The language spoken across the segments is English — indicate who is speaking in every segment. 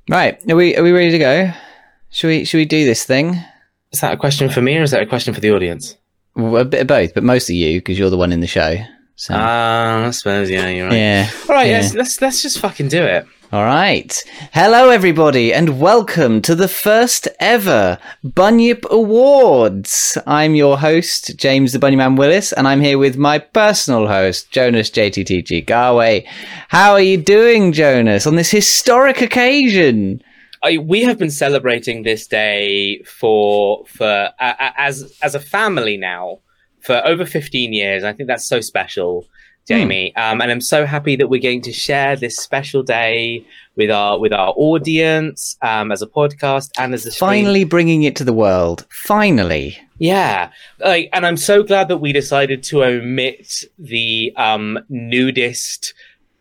Speaker 1: Right, are we ready to go? Should we do this thing?
Speaker 2: Is that a question for me or is that a question for the audience?
Speaker 1: Well, a bit of both, but mostly you because you're the one in the show. So.
Speaker 2: I suppose, yeah, you're right.
Speaker 1: Yeah.
Speaker 2: All right, yeah. Let's just fucking do it.
Speaker 1: All right. Hello, everybody, and welcome to the first ever Bunyip Awards. I'm your host, James the Bunnyman Willis, and I'm here with my personal host, Jonas JTTG Garway. How are you doing, Jonas, on this historic occasion?
Speaker 2: We have been celebrating this day as a family now for over 15 years. I think that's so special, Jamie. And I'm so happy that we're going to share this special day with our audience as a podcast and as a stream.
Speaker 1: Finally bringing it to the world. Finally.
Speaker 2: Yeah. And I'm so glad that we decided to omit the nudist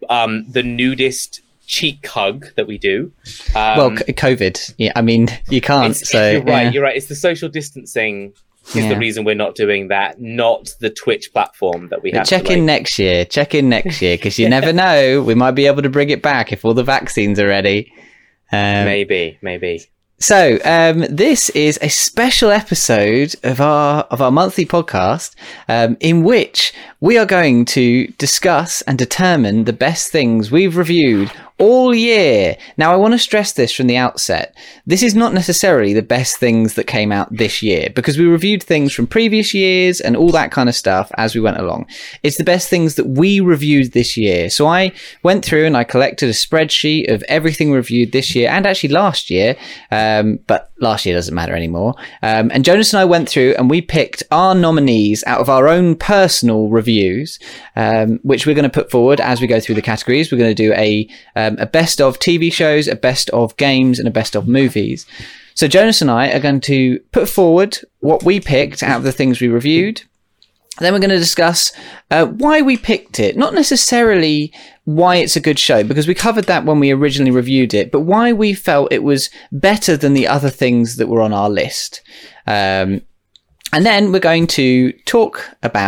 Speaker 2: cheek hug that we do.
Speaker 1: COVID. Yeah, I mean, you can't.
Speaker 2: You're right. You're right. It's the social distancing is the reason we're not doing that, not the Twitch platform that we have.
Speaker 1: Check in next year, because you never know. We might be able to bring it back if all the vaccines are ready.
Speaker 2: Maybe.
Speaker 1: So, this is a special episode of our monthly podcast, in which we are going to discuss and determine the best things we've reviewed all year. Now, I want to stress this from the outset. This is not necessarily the best things that came out this year, because we reviewed things from previous years and all that kind of stuff as we went along. It's the best things that we reviewed this year. So I went through and I collected a spreadsheet of everything reviewed this year and actually last year, but last year doesn't matter anymore. And Jonas and I went through and we picked our nominees out of our own personal reviews, which we're going to put forward as we go through the categories. We're going to do a best of TV shows, a best of games, and a best of movies. So Jonas and I are going to put forward what we picked out of the things we reviewed. Then we're going to discuss why we picked it. Not necessarily why it's a good show, because we covered that when we originally reviewed it, but why we felt it was better than the other things that were on our list. And then we're going to talk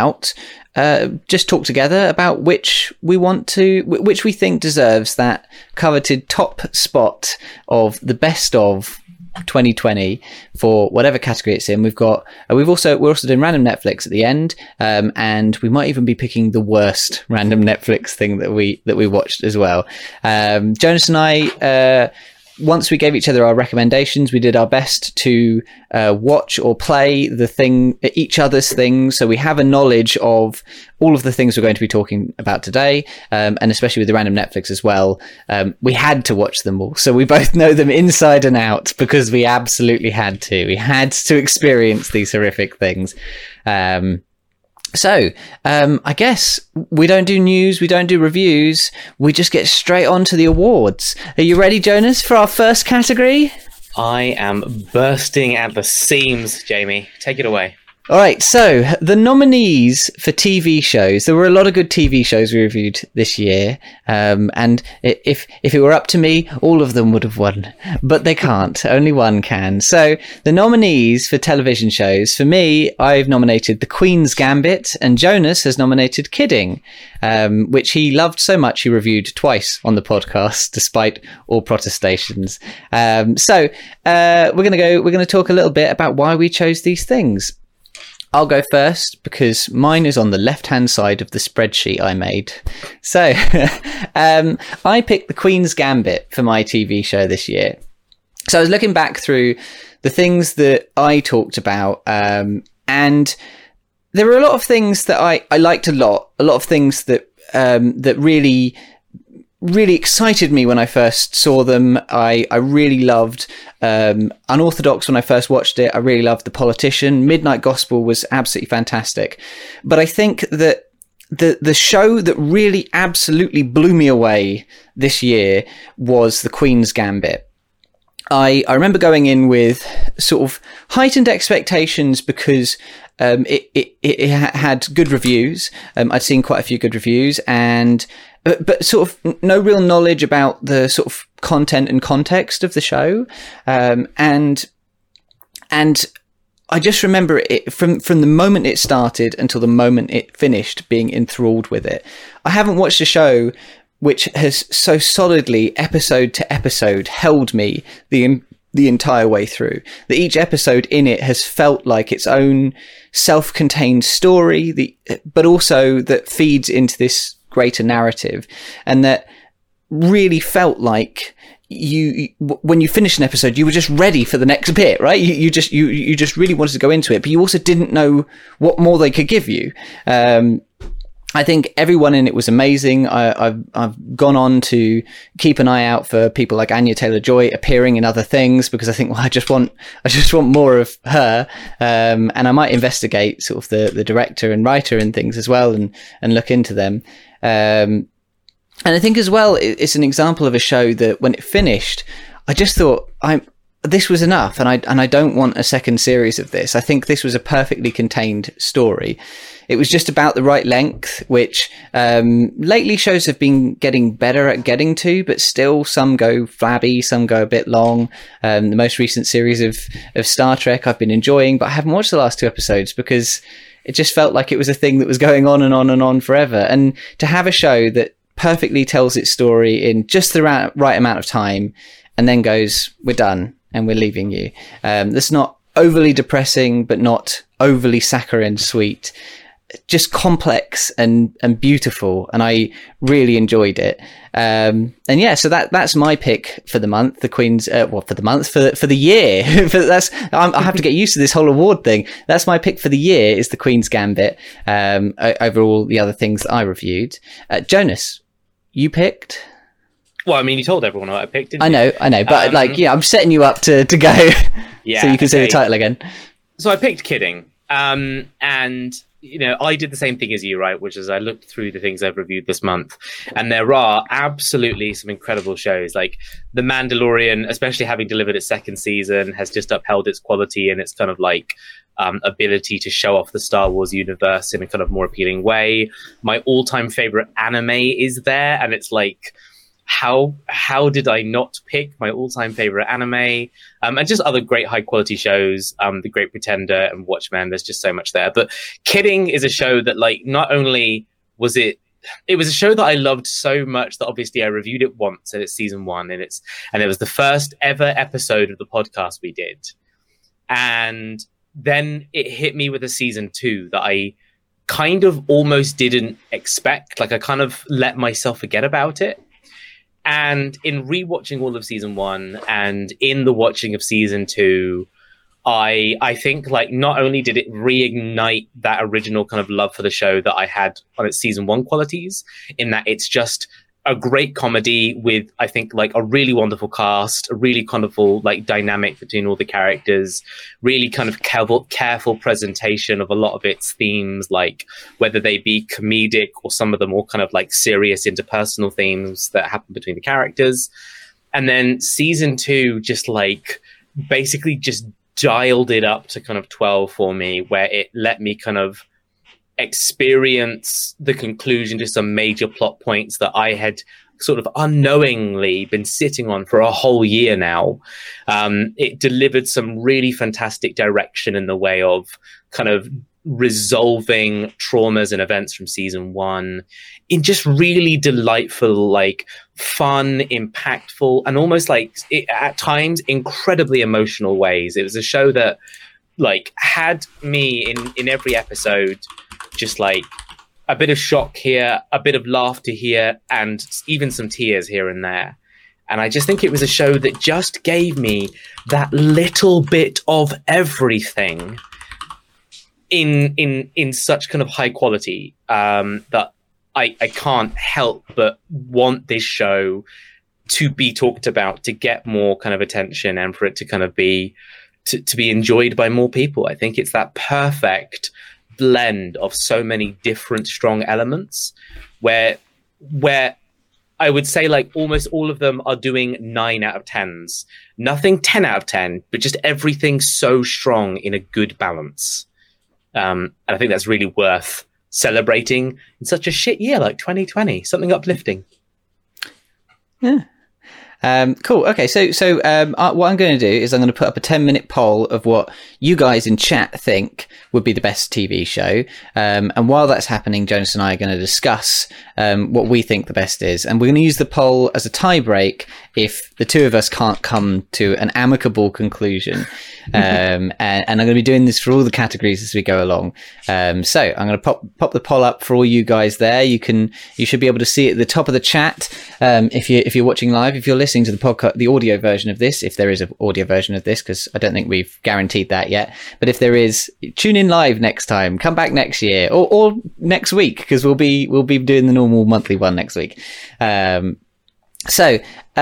Speaker 1: together about which we think deserves that coveted top spot of the best of 2020 for whatever category it's in. We're also doing random Netflix at the end, and we might even be picking the worst random Netflix thing that we watched as well. Jonas and I, once we gave each other our recommendations, we did our best to watch or play each other's things, so we have a knowledge of all of the things we're going to be talking about today, and especially with the random Netflix as well. We had to watch them all, so we both know them inside and out because we absolutely had to. We had to experience these horrific things. So, I guess we don't do news, we don't do reviews, we just get straight on to the awards. Are you ready, Jonas, for our first category?
Speaker 2: I am bursting at the seams, Jamie. Take it away.
Speaker 1: All right, so the nominees for TV shows. There were a lot of good TV shows we reviewed this year, and if it were up to me, all of them would have won, but they can't. Only one can. So the nominees for television shows, for me, I've nominated The Queen's Gambit, and Jonas has nominated Kidding, which he loved so much he reviewed twice on the podcast, despite all protestations. So we're gonna talk a little bit about why we chose these things. I'll go first because mine is on the left-hand side of the spreadsheet I made. So I picked The Queen's Gambit for my TV show this year. So I was looking back through the things that I talked about, and there were a lot of things that I liked a lot of things that really excited me when I first saw them. I really loved Unorthodox when I first watched it. I really loved The Politician. Midnight Gospel was absolutely fantastic. But I think that the show that really absolutely blew me away this year was The Queen's Gambit. I remember going in with sort of heightened expectations because it had good reviews. I'd seen quite a few good reviews, but sort of no real knowledge about the sort of content and context of the show. And I just remember it from the moment it started until the moment it finished being enthralled with it. I haven't watched a show which has so solidly, episode to episode, held me the entire way through. That each episode in it has felt like its own self-contained story, but also that feeds into this greater narrative, and that really felt like you when you finished an episode, you were just ready for the next bit, right? You just really wanted to go into it, but you also didn't know what more they could give you. I think everyone in it was amazing. I've gone on to keep an eye out for people like Anya Taylor-Joy appearing in other things, because I think, well, I just want more of her. And I might investigate sort of the director and writer and things as well, and look into them. And I think as well, it's an example of a show that when it finished, I just thought, this was enough, and I don't want a second series of this. I think this was a perfectly contained story. It was just about the right length, which lately shows have been getting better at getting to, but still some go flabby, some go a bit long. The most recent series of Star Trek I've been enjoying, but I haven't watched the last 2 episodes because it just felt like it was a thing that was going on and on and on forever. And to have a show that perfectly tells its story in just the right amount of time and then goes, we're done and we're leaving you. That's not overly depressing, but not overly saccharine sweet. Just complex and beautiful, and I really enjoyed it. And yeah, so that's my pick for the month. The Queen's for the year. I have to get used to this whole award thing. That's my pick for the year, is The Queen's Gambit, over all the other things that I reviewed. Jonas, you picked?
Speaker 2: Well, I mean, you told everyone what I picked, didn't
Speaker 1: you? I know, but I'm setting you up to go,
Speaker 2: yeah,
Speaker 1: so you can say the title again.
Speaker 2: So I picked Kidding, and I did the same thing as you, right? Which is I looked through the things I've reviewed this month, and there are absolutely some incredible shows. Like The Mandalorian, especially having delivered its 2nd season, has just upheld its quality and its kind of like ability to show off the Star Wars universe in a kind of more appealing way. My all-time favorite anime is there, and it's like, how did I not pick my all-time favorite anime? And just other great high-quality shows, The Great Pretender and Watchmen. There's just so much there. But Kidding is a show that, like, not only was it was a show that I loved so much that obviously I reviewed it once, and it's season 1, and it was the first ever episode of the podcast we did. And then it hit me with a season 2 that I kind of almost didn't expect. Like, I kind of let myself forget about it. And in rewatching all of season 1 and in the watching of season 2, I think, like, not only did it reignite that original kind of love for the show that I had on its season 1 qualities, in that it's just a great comedy with, I think, like, a really wonderful cast, a really wonderful, like, dynamic between all the characters, really kind of careful presentation of a lot of its themes, like whether they be comedic or some of the more kind of like serious interpersonal themes that happen between the characters. And then season 2 just like basically just dialed it up to kind of 12 for me, where it let me kind of experience the conclusion to some major plot points that I had sort of unknowingly been sitting on for a whole year now. It delivered some really fantastic direction in the way of kind of resolving traumas and events from season 1 in just really delightful, like fun, impactful, and almost like at times incredibly emotional ways. It was a show that like had me in every episode just like a bit of shock here, a bit of laughter here, and even some tears here and there. And I just think it was a show that just gave me that little bit of everything in such kind of high quality that I can't help but want this show to be talked about, to get more kind of attention, and for it to kind of be to be enjoyed by more people. I think it's that perfect blend of so many different strong elements where I would say like almost all of them are doing 9 out of 10s. Nothing 10 out of 10, but just everything so strong in a good balance. And I think that's really worth celebrating in such a shit year like 2020. Something uplifting.
Speaker 1: Yeah. Cool. Okay, so what I'm going to do is I'm going to put up a 10-minute poll of what you guys in chat think would be the best TV show. And while that's happening, Jonas and I are going to discuss what we think the best is. And we're going to use the poll as a tie break if the two of us can't come to an amicable conclusion. And I'm going to be doing this for all the categories as we go along. So I'm going to pop the poll up for all you guys there. You should be able to see it at the top of the chat if you're watching live. If you're listening to the podcast, the audio version of this, if there is an audio version of this, because I don't think we've guaranteed that yet. But if there is, tune in live next time. Come back next year or next week, because we'll be doing the normal monthly one next week. So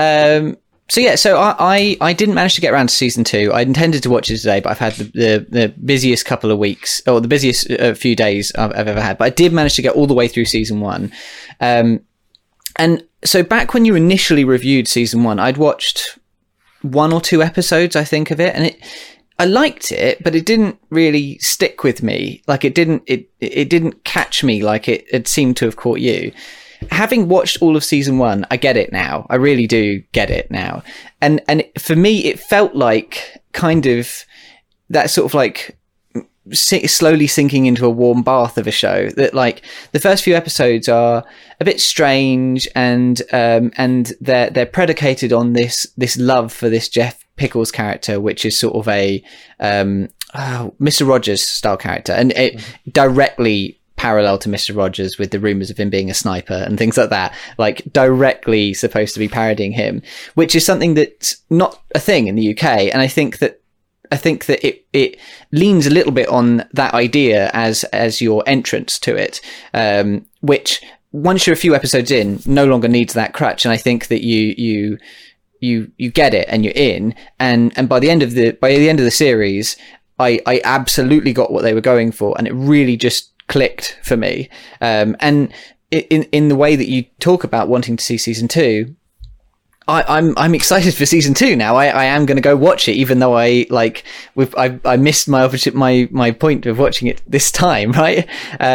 Speaker 1: I didn't manage to get around to season 2. I intended to watch it today, but I've had the busiest couple of weeks, or the busiest few days I've ever had. But I did manage to get all the way through season 1. And so back when you initially reviewed season 1, I'd watched 1 or 2 episodes, I think, of it, and I liked it, but it didn't really stick with me. Like it didn't catch me like it seemed to have caught you. Having watched all of season 1, I get it now. I really do get it now. And for me, it felt like kind of that sort of like slowly sinking into a warm bath of a show, that like the first few episodes are a bit strange and they're predicated on this love for this Jeff Pickles character, which is sort of a Mr. Rogers style character, and it directly parallel to Mr. Rogers, with the rumors of him being a sniper and things like that, like directly supposed to be parodying him, which is something that's not a thing in the UK. And I think that it leans a little bit on that idea as your entrance to it, which once you're a few episodes in, no longer needs that crutch. And I think that you get it and you're in, and by the end of the series, I absolutely got what they were going for, and it really just clicked for me. And in the way that you talk about wanting to see season 2, I'm excited for season 2 now. I am going to go watch it, even though I missed my point of watching it this time, right?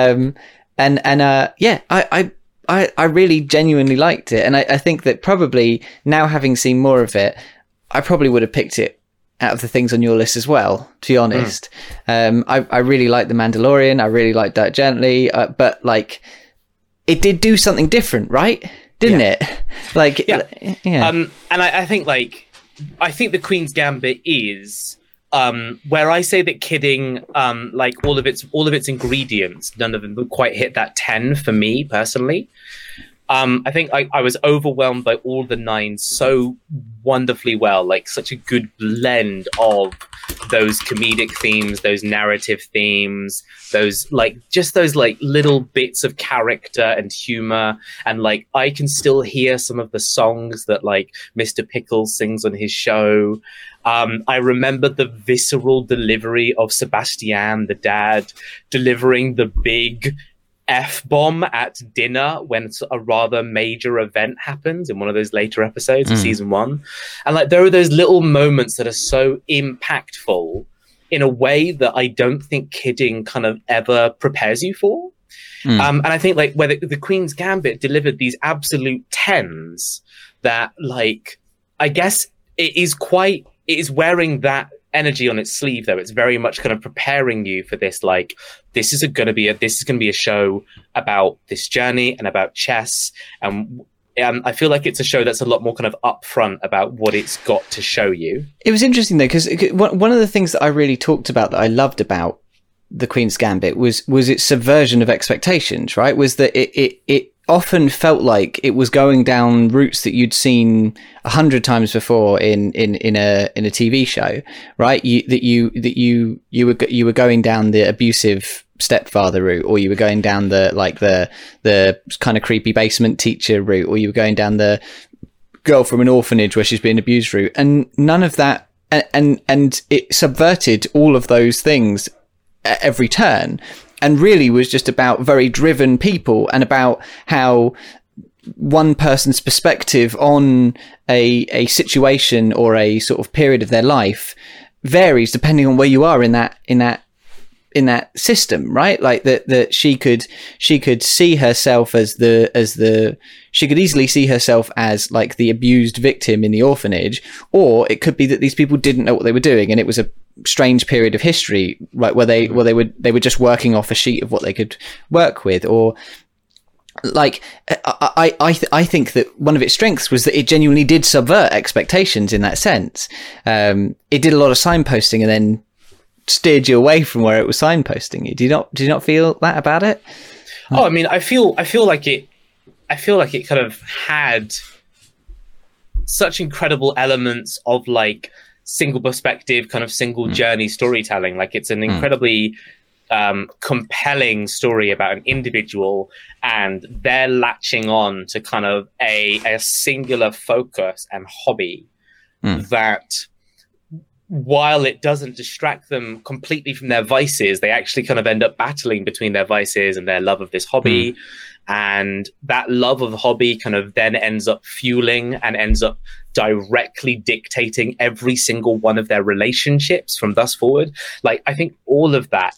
Speaker 1: I really genuinely liked it, and I think that probably now, having seen more of it, I probably would have picked it out of the things on your list as well, to be honest. I really liked The Mandalorian. I really liked Dirk Gently, but like it did do something different, right? Didn't it? Like, yeah.
Speaker 2: And I think The Queen's Gambit is where I say that Kidding, like all of its ingredients, none of them would quite hit that 10 for me personally. I think I was overwhelmed by all the 9 so wonderfully well, like such a good blend of those comedic themes, those narrative themes, those little bits of character and humor. And like, I can still hear some of the songs that like Mr. Pickles sings on his show. I remember the visceral delivery of Sebastian, the dad, delivering the big F-bomb at dinner when a rather major event happens in one of those later episodes of season 1. And like, there are those little moments that are so impactful in a way that I don't think Kidding kind of ever prepares you for. And I think like where the Queen's Gambit delivered these absolute 10s that like, I guess it is wearing that energy on its sleeve, though. It's very much kind of preparing you for this, like, this is going to be a show about this journey and about chess, and I feel like it's a show that's a lot more kind of upfront about what it's got to show you. It
Speaker 1: was interesting though, because one of the things that I really talked about, that I loved about The Queen's Gambit, was its subversion of expectations, right? Was that it often felt like it was going down routes that you'd seen 100 times before in a TV show, right? You were going down the abusive stepfather route, or you were going down the kind of creepy basement teacher route, or you were going down the girl from an orphanage where she's being abused route, and none of that, and it subverted all of those things at every turn. And really was just about very driven people, and about how one person's perspective on a situation or a sort of period of their life varies depending on where you are in that system, right? Like that she could see herself as the she could easily see herself as like the abused victim in the orphanage, or it could be that these people didn't know what they were doing, and it was a strange period of history, right, where they were just working off a sheet of what they could work with. Or like I think that one of its strengths was that it genuinely did subvert expectations in that sense. It did a lot of signposting and then steered you away from where it was signposting you. Do you not feel that about it?
Speaker 2: Oh, I mean, I feel like it kind of had such incredible elements of like single perspective, kind of single journey storytelling. Like it's an incredibly compelling story about an individual, and they're latching on to kind of a singular focus and hobby that, while it doesn't distract them completely from their vices, they actually kind of end up battling between their vices and their love of this hobby. And that love of the hobby kind of then ends up fueling and ends up directly dictating every single one of their relationships from thus forward. Like, I think all of that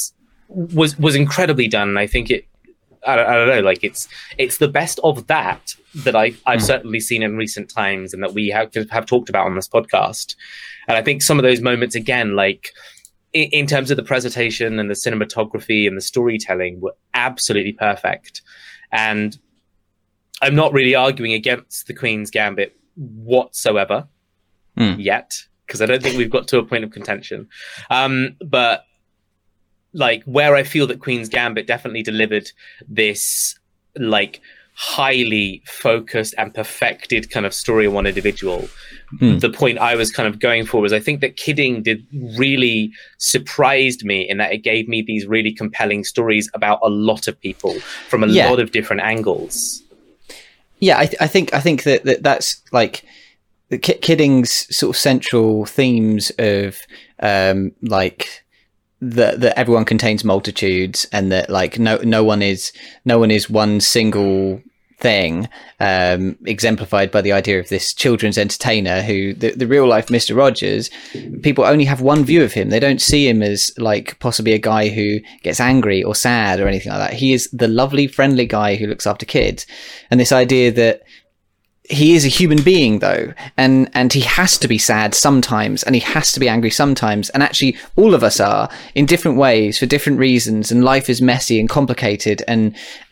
Speaker 2: was incredibly done. And I think I don't know, like it's the best of that I've certainly seen in recent times, and that we have talked about on this podcast. And I think some of those moments, again, like in terms of the presentation and the cinematography and the storytelling, were absolutely perfect. And I'm not really arguing against the Queen's Gambit whatsoever yet, because I don't think we've got to a point of contention. But like where I feel that Queen's Gambit definitely delivered this like highly focused and perfected kind of story of one individual. The point I was kind of going for was, I think that Kidding did really surprised me in that it gave me these really compelling stories about a lot of people from a lot of different angles.
Speaker 1: Yeah, I think that's like the Kidding's sort of central themes of like that everyone contains multitudes, and that like no one is one single thing, exemplified by the idea of this children's entertainer who the real life Mr. Rogers, people only have one view of him. They don't see him as like possibly a guy who gets angry or sad or anything like that. He is the lovely, friendly guy who looks after kids. And this idea that he is a human being though, and he has to be sad sometimes, and he has to be angry sometimes, and actually all of us are in different ways for different reasons, and life is messy and complicated, and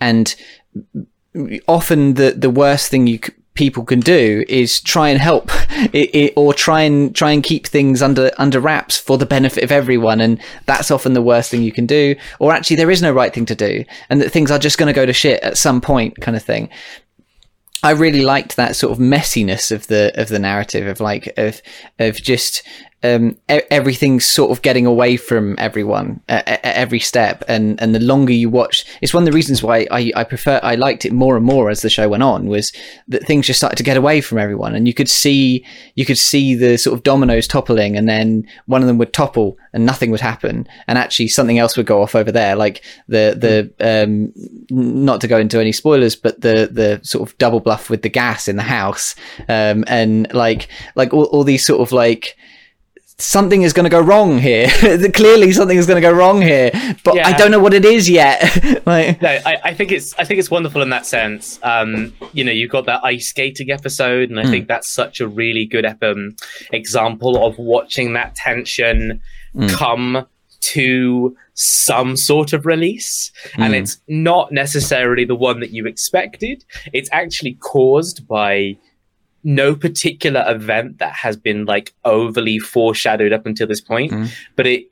Speaker 1: often the worst thing people can do is try and help or try and keep things under wraps for the benefit of everyone, and that's often the worst thing you can do. Or actually there is no right thing to do, and that things are just going to go to shit at some point, kind of thing. I really liked that sort of messiness of the narrative, of just everything sort of getting away from everyone at every step, and the longer you watch, it's one of the reasons why I liked it more and more as the show went on, was that things just started to get away from everyone, and you could see the sort of dominoes toppling, and then one of them would topple and nothing would happen, and actually something else would go off over there, like the not to go into any spoilers, but the sort of double bluff with the gas in the house, and like all these sort of like, something is going to go wrong here. Clearly something is going to go wrong here, but I don't know what it is yet. Like,
Speaker 2: no, I think it's wonderful in that sense. You've got that ice skating episode, and I think that's such a really good example of watching that tension come to some sort of release. And it's not necessarily the one that you expected. It's actually caused by no particular event that has been like overly foreshadowed up until this point, but it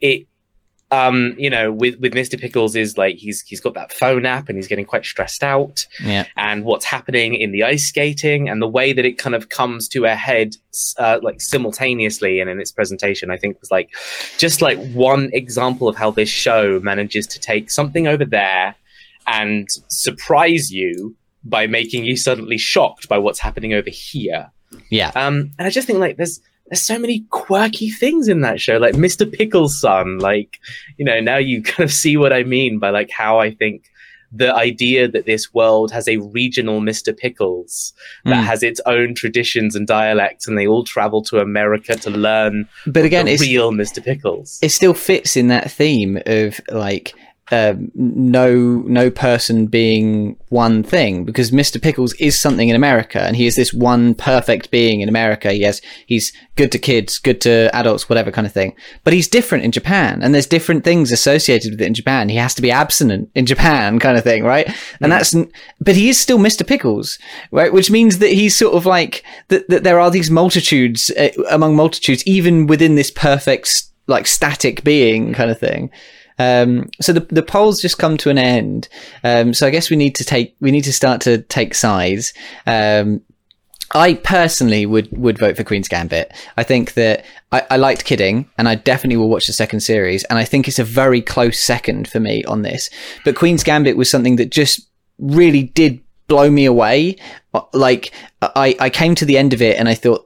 Speaker 2: with Mr. Pickles is like he's got that phone app and he's getting quite stressed out, and what's happening in the ice skating and the way that it kind of comes to a head like simultaneously and in its presentation, I think was like just like one example of how this show manages to take something over there and surprise you by making you suddenly shocked by what's happening over here. And I just think like there's so many quirky things in that show, like Mr. Pickles' son, like, now you kind of see what I mean by like how I think the idea that this world has a regional Mr. Pickles that has its own traditions and dialects, and they all travel to America to learn, but again, it's real Mr. Pickles.
Speaker 1: It still fits in that theme of like no person being one thing, because Mr. Pickles is something in America, and he is this one perfect being in America. He's good to kids, good to adults, whatever kind of thing. But he's different in Japan, and there's different things associated with it in Japan. He has to be abstinent in Japan, kind of thing, right? And but he is still Mr. Pickles, right? Which means that he's sort of like that there are these multitudes among multitudes, even within this perfect, like, static being kind of thing. So the polls just come to an end. So I guess we need to start to take sides. I personally would vote for Queen's Gambit. I think that I liked Kidding, and I definitely will watch the second series. And I think it's a very close second for me on this. But Queen's Gambit was something that just really did blow me away. Like, I came to the end of it and I thought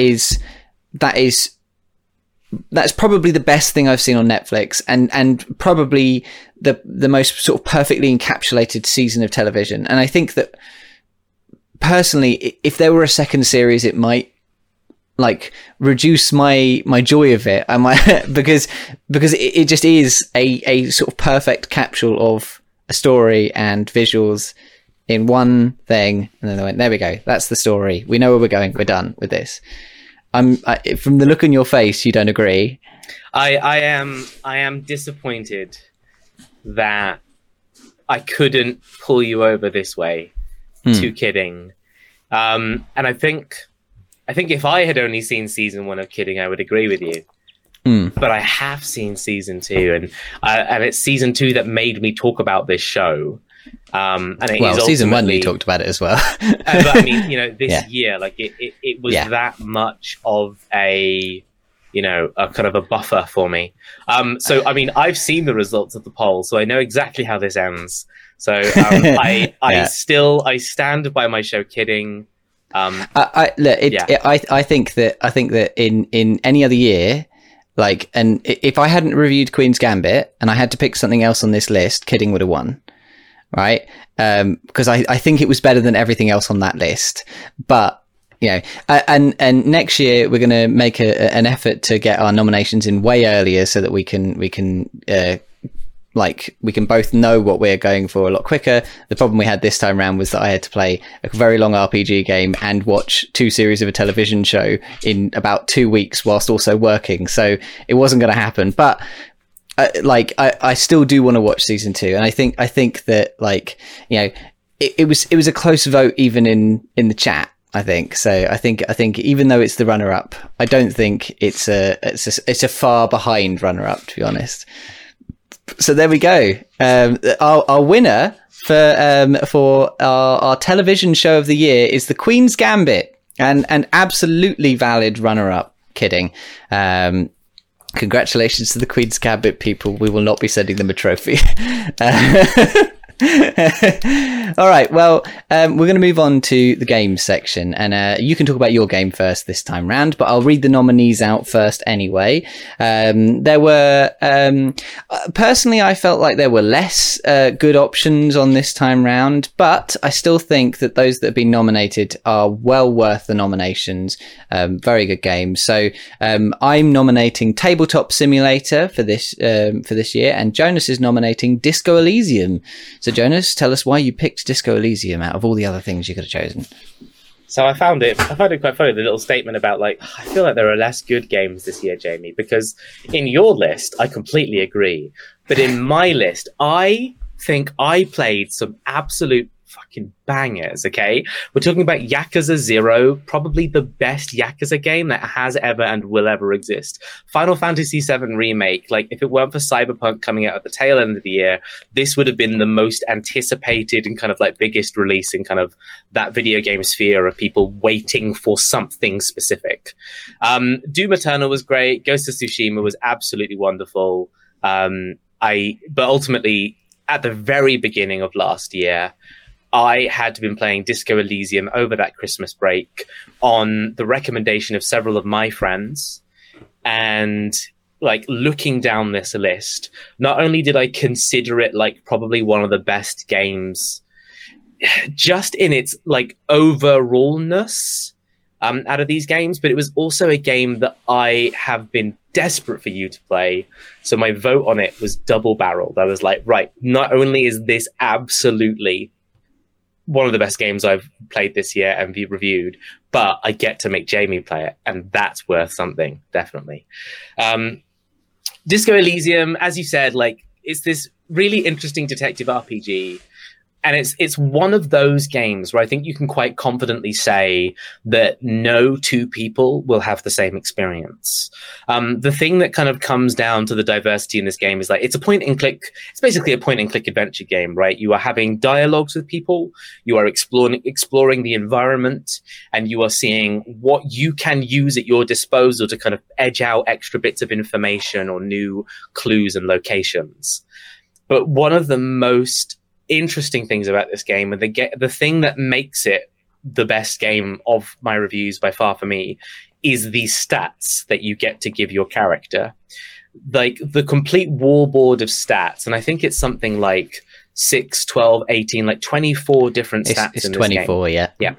Speaker 1: that's probably the best thing I've seen on Netflix, and probably the most sort of perfectly encapsulated season of television. And I think that personally, if there were a second series, it might like reduce my joy of it. I might because it just is a sort of perfect capsule of a story and visuals in one thing. And then they went, there we go. That's the story. We know where we're going. We're done with this. From the look on your face, you don't agree.
Speaker 2: I am disappointed that I couldn't pull you over this way to Kidding. And I think if I had only seen season 1 of Kidding, I would agree with you. But I have seen season 2, and it's season 2 that made me talk about this show. And
Speaker 1: season 1 you talked about it as well.
Speaker 2: But I mean, this year, like it was that much of a kind of a buffer for me. So I mean, I've seen the results of the poll, so I know exactly how this ends. So I stand by my show Kidding.
Speaker 1: I think that in any other year, like, and if I hadn't reviewed Queen's Gambit and I had to pick something else on this list, Kidding would have won. Right? Because I think it was better than everything else on that list. But, and next year we're going to make an effort to get our nominations in way earlier so that we can both know what we're going for a lot quicker. The problem we had this time around was that I had to play a very long RPG game and watch 2 series of a television show in about 2 weeks whilst also working. So it wasn't going to happen. But I still do want to watch season 2, and I think that it was a close vote even in the chat. I think so. I think even though it's the runner up, I don't think it's a far behind runner up, to be honest. So there we go. Our winner for our television show of the year is The Queen's Gambit, and an absolutely valid runner up. Kidding. Congratulations to the Queen's Gambit people. We will not be sending them a trophy. All right. Well, we're going to move on to the games section, and you can talk about your game first this time round, but I'll read the nominees out first anyway. There were, personally, I felt like there were less good options on this time round, but I still think that those that have been nominated are well worth the nominations. Very good games. So I'm nominating Tabletop Simulator for this year, and Jonas is nominating Disco Elysium. So Jonas, tell us why you picked Disco Elysium out of all the other things you could have chosen.
Speaker 2: So I found it quite funny, the little statement about, like, I feel like there are less good games this year, Jamie, because in your list, I completely agree. But in my list, I think I played some absolute fucking bangers, okay? We're talking about Yakuza 0, probably the best Yakuza game that has ever and will ever exist. Final Fantasy VII Remake, like, if it weren't for Cyberpunk coming out at the tail end of the year, this would have been the most anticipated and kind of like biggest release in kind of that video game sphere of people waiting for something specific. Doom Eternal was great. Ghost of Tsushima was absolutely wonderful. But ultimately, at the very beginning of last year, I had been playing Disco Elysium over that Christmas break on the recommendation of several of my friends. And like looking down this list, not only did I consider it like probably one of the best games just in its like overallness, out of these games, but it was also a game that I have been desperate for you to play. So my vote on it was double barreled. I was like, right, not only is this absolutely one of the best games I've played this year and reviewed, but I get to make Jamie play it, and that's worth something, definitely. Disco Elysium, as you said, like, it's this really interesting detective RPG. And it's one of those games where I think you can quite confidently say that no two people will have the same experience. The thing that kind of comes down to the diversity in this game is like, it's basically a point and click adventure game, right? You are having dialogues with people, you are exploring the environment, and you are seeing what you can use at your disposal to kind of edge out extra bits of information or new clues and locations. But one of the most interesting things about this game, and the thing that makes it the best game of my reviews by far for me, is the stats that you get to give your character. Like, the complete warboard of stats, and I think it's something like 6, 12, 18, like 24 different stats
Speaker 1: it's
Speaker 2: in this
Speaker 1: 24,
Speaker 2: game.
Speaker 1: yeah.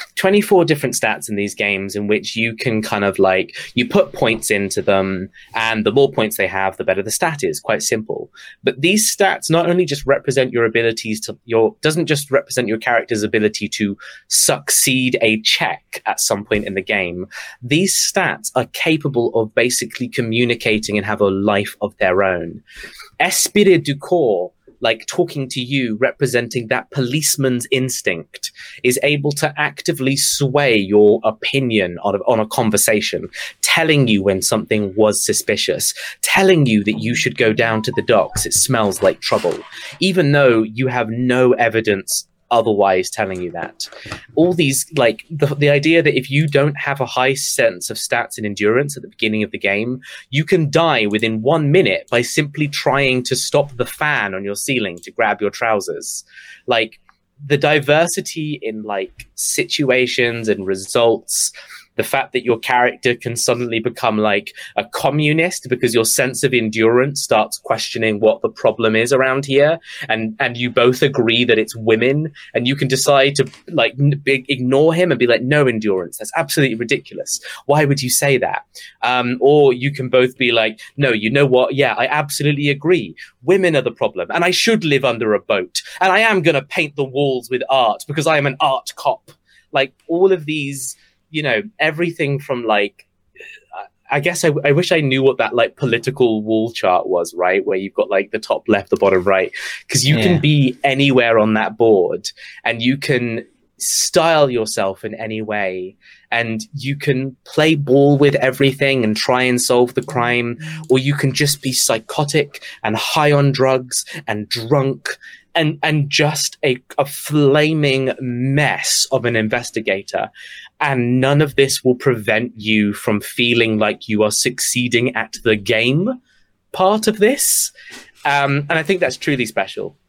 Speaker 2: 24 different stats in these games in which you can kind of like, you put points into them, and the more points they have, the better the stat is. Quite simple. But these stats not only just represent your abilities doesn't just represent your character's ability to succeed a check at some point in the game. These stats are capable of basically communicating and have a life of their own. Esprit du corps, like talking to you, representing that policeman's instinct, is able to actively sway your opinion on a conversation, telling you when something was suspicious, telling you that you should go down to the docks, it smells like trouble, even though you have no evidence otherwise telling you that. All these, like, the idea that if you don't have a high sense of stats and endurance at the beginning of the game, you can die within 1 minute by simply trying to stop the fan on your ceiling to grab your trousers. Like, the diversity in like situations and results, the fact that your character can suddenly become like a communist because your sense of endurance starts questioning what the problem is around here, and you both agree that it's women, and you can decide to like ignore him and be like, no endurance, that's absolutely ridiculous, why would you say that? Or you can both be like, no, you know what, yeah, I absolutely agree, women are the problem, and I should live under a boat, and I am going to paint the walls with art because I am an art cop. Like, all of these, you know, everything from like, I guess I wish I knew what that like political wall chart was, right? Where you've got like the top left, the bottom right, because you can be anywhere on that board, and you can style yourself in any way, and you can play ball with everything and try and solve the crime, or you can just be psychotic and high on drugs and drunk and just a flaming mess of an investigator. And none of this will prevent you from feeling like you are succeeding at the game part of this. And I think that's truly special.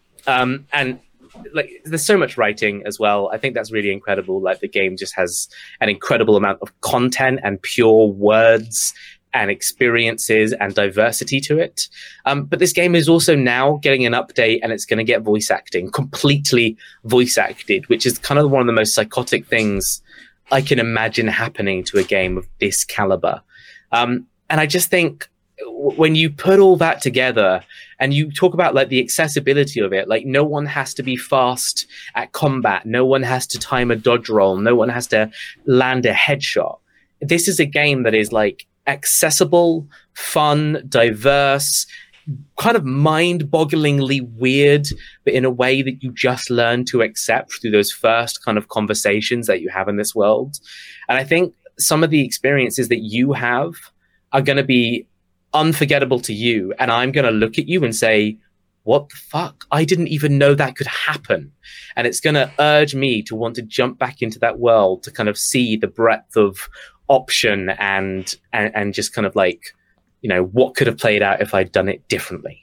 Speaker 2: And like, there's so much writing as well. I think that's really incredible. Like, the game just has an incredible amount of content and pure words and experiences and diversity to it. But this game is also now getting an update, and it's going to get voice acting, completely voice acted, which is kind of one of the most psychotic things I can imagine happening to a game of this caliber. And I just think when you put all that together and you talk about like the accessibility of it, like, no one has to be fast at combat. No one has to time a dodge roll. No one has to land a headshot. This is a game that is like accessible, fun, diverse, kind of mind-bogglingly weird, but in a way that you just learn to accept through those first kind of conversations that you have in this world. And I think some of the experiences that you have are going to be unforgettable to you, and I'm going to look at you and say, what the fuck? I didn't even know that could happen. And it's going to urge me to want to jump back into that world to kind of see the breadth of option and just kind of like, you know, what could have played out if I'd done it differently.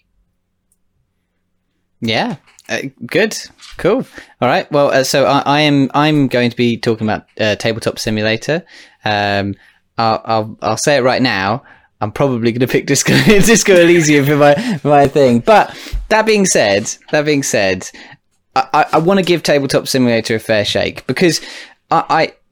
Speaker 2: Yeah.
Speaker 1: Good. Cool. All right. Well, so I'm going to be talking about Tabletop Simulator. I'll say it right now. I'm probably going to pick Disco Elysium for my thing. But that being said, I want to give Tabletop Simulator a fair shake, because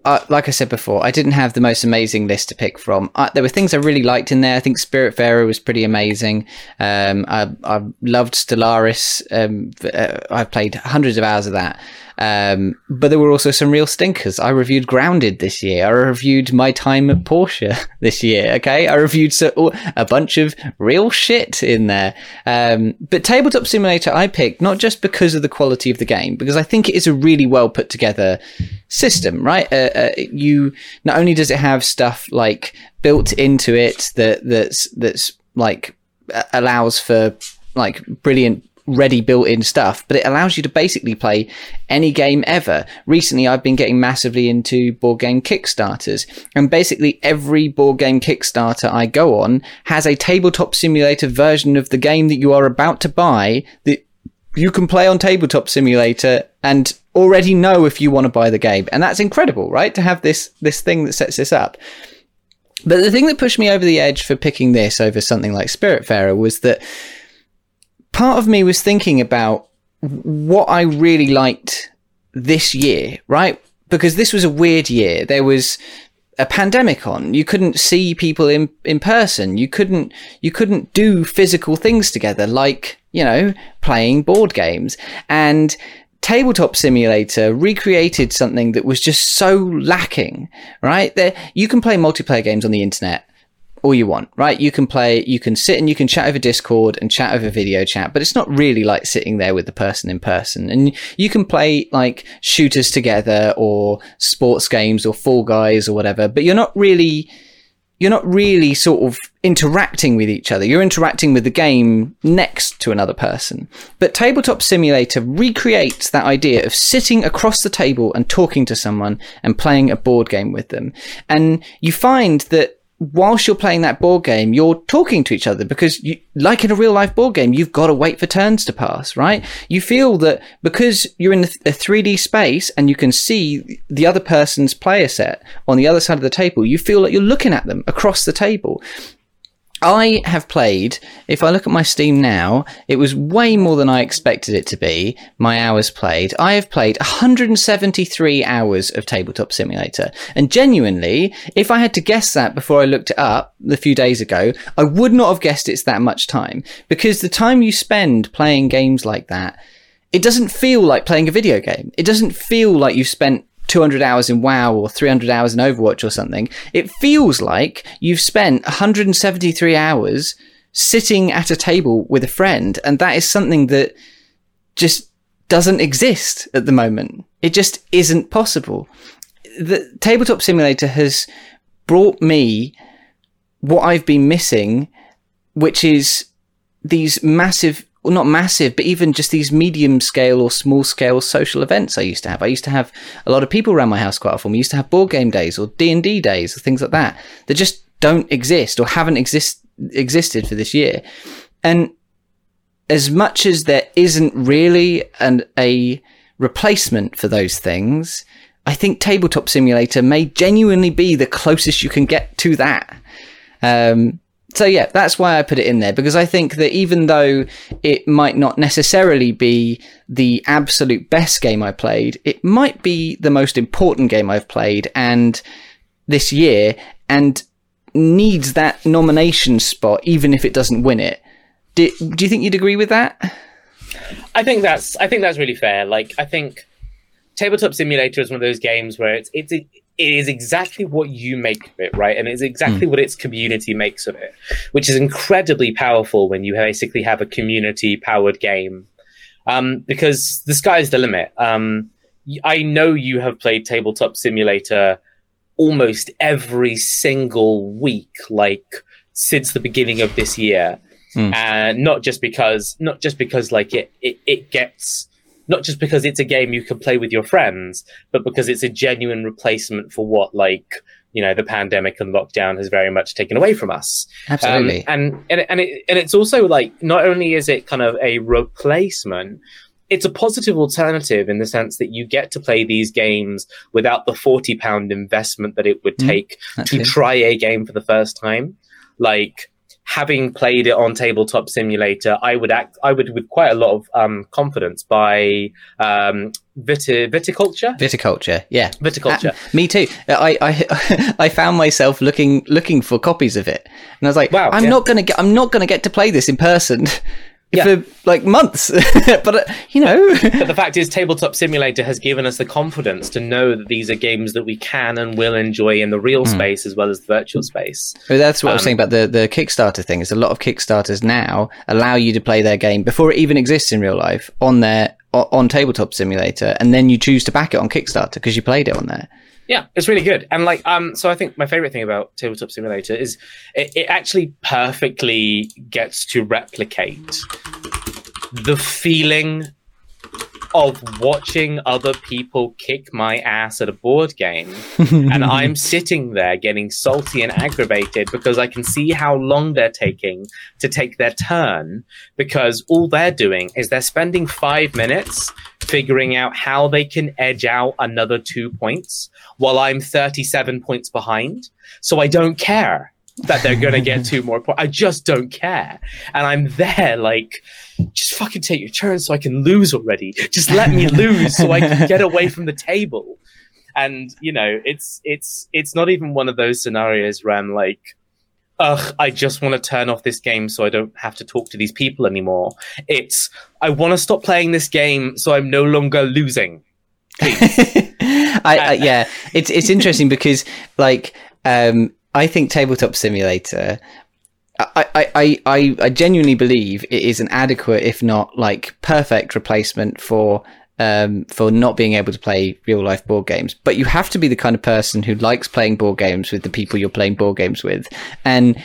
Speaker 1: like I said before, I didn't have the most amazing list to pick from. There were things I really liked in there. I think Spiritfarer was pretty amazing. I loved Stellaris. I've played hundreds of hours of that. But there were also some real stinkers. I reviewed Grounded this year. I reviewed My Time at Porsche this year. Okay, I reviewed a bunch of real shit in there. But Tabletop Simulator I picked not just because of the quality of the game, because I think it is a really well put together system, right? You not only does it have stuff like built into it that's like allows for like brilliant ready built-in stuff, but it allows you to basically play any game ever. Recently I've been getting massively into board game Kickstarters, and basically every board game Kickstarter I go on has a Tabletop Simulator version of the game that you are about to buy that you can play on Tabletop Simulator and already know if you want to buy the game. And that's incredible, right? To have this thing that sets this up. But the thing that pushed me over the edge for picking this over something like Spiritfarer was that part of me was thinking about what I really liked this year, right? Because this was a weird year. There was a pandemic on. You couldn't see people in person. You couldn't do physical things together, like, you know, playing board games. And Tabletop Simulator recreated something that was just so lacking, right? You can play multiplayer games on the internet all you want, right? You can sit and you can chat over Discord and chat over video chat, but it's not really like sitting there with the person in person. And you can play like shooters together or sports games or Fall Guys or whatever, but you're not really sort of interacting with each other. You're interacting with the game next to another person. But Tabletop Simulator recreates that idea of sitting across the table and talking to someone and playing a board game with them. And you find that whilst you're playing that board game, you're talking to each other because, like in a real life board game, you've got to wait for turns to pass, right? You feel that because you're in a 3D space and you can see the other person's player set on the other side of the table, you feel like you're looking at them across the table. I have played, if I look at my Steam now, it was way more than I expected it to be, my hours played. I have played 173 hours of Tabletop Simulator. And genuinely, if I had to guess that before I looked it up a few days ago, I would not have guessed it's that much time. Because the time you spend playing games like that, it doesn't feel like playing a video game. It doesn't feel like you've spent 200 hours in WoW or 300 hours in Overwatch or something. It feels like you've spent 173 hours sitting at a table with a friend, and that is something that just doesn't exist at the moment. It just isn't possible. The Tabletop Simulator has brought me what I've been missing, which is these massive, well, not massive, but even just these medium scale or small scale social events I used to have. I used to have a lot of people around my house quite often. We used to have board game days or D&D days or things like that that just don't exist or haven't existed for this year. And as much as there isn't really a replacement for those things, I think Tabletop Simulator may genuinely be the closest you can get to that. So yeah, that's why I put it in there, because I think that even though it might not necessarily be the absolute best game I played, it might be the most important game I've played and this year, and needs that nomination spot even if it doesn't win it. Do you think you'd agree with that?
Speaker 2: I think that's really fair. Like, I think Tabletop Simulator is one of those games where it is exactly what you make of it, right? And it's exactly what its community makes of it, which is incredibly powerful when you basically have a community-powered game, because the sky's the limit. I know you have played Tabletop Simulator almost every single week, like since the beginning of this year, and not just because like it gets. Not just because it's a game you can play with your friends, but because it's a genuine replacement for what, like, you know, the pandemic and lockdown has very much taken away from us.
Speaker 1: Absolutely.
Speaker 2: And it's also like, not only is it kind of a replacement, it's a positive alternative in the sense that you get to play these games without the £40 investment that it would take to try a game for the first time. Like, having played it on Tabletop Simulator, I would with quite a lot of confidence buy viticulture.
Speaker 1: Viticulture, yeah,
Speaker 2: Viticulture.
Speaker 1: Me too. I found myself looking for copies of it, and I was like,
Speaker 2: Wow,
Speaker 1: I'm not gonna get to play this in person
Speaker 2: Yeah.
Speaker 1: for like months. But you know,
Speaker 2: But the fact is, Tabletop Simulator has given us the confidence to know that these are games that we can and will enjoy in the real space as well as the virtual space.
Speaker 1: well, that's what I was saying about the Kickstarter thing. Is a lot of Kickstarters now allow you to play their game before it even exists in real life on Tabletop Simulator, and then you choose to back it on Kickstarter because you played it on there.
Speaker 2: Yeah, it's really good. And like, so I think my favorite thing about Tabletop Simulator is it actually perfectly gets to replicate the feeling of watching other people kick my ass at a board game. And I'm sitting there getting salty and aggravated because I can see how long they're taking to take their turn, because all they're doing is they're spending 5 minutes figuring out how they can edge out another 2 points while I'm 37 points behind. So I don't care that they're going to get 2 more points. I just don't care. And I'm there like, just fucking take your turn so I can lose already. Just let me lose so I can get away from the table. And, you know, it's not even one of those scenarios where I'm like, ugh, I just want to turn off this game so I don't have to talk to these people anymore. It's, I want to stop playing this game so I'm no longer losing.
Speaker 1: Yeah, it's interesting because like I think Tabletop Simulator, I genuinely believe it is an adequate, if not like perfect, replacement for not being able to play real life board games. But you have to be the kind of person who likes playing board games with the people you're playing board games with, and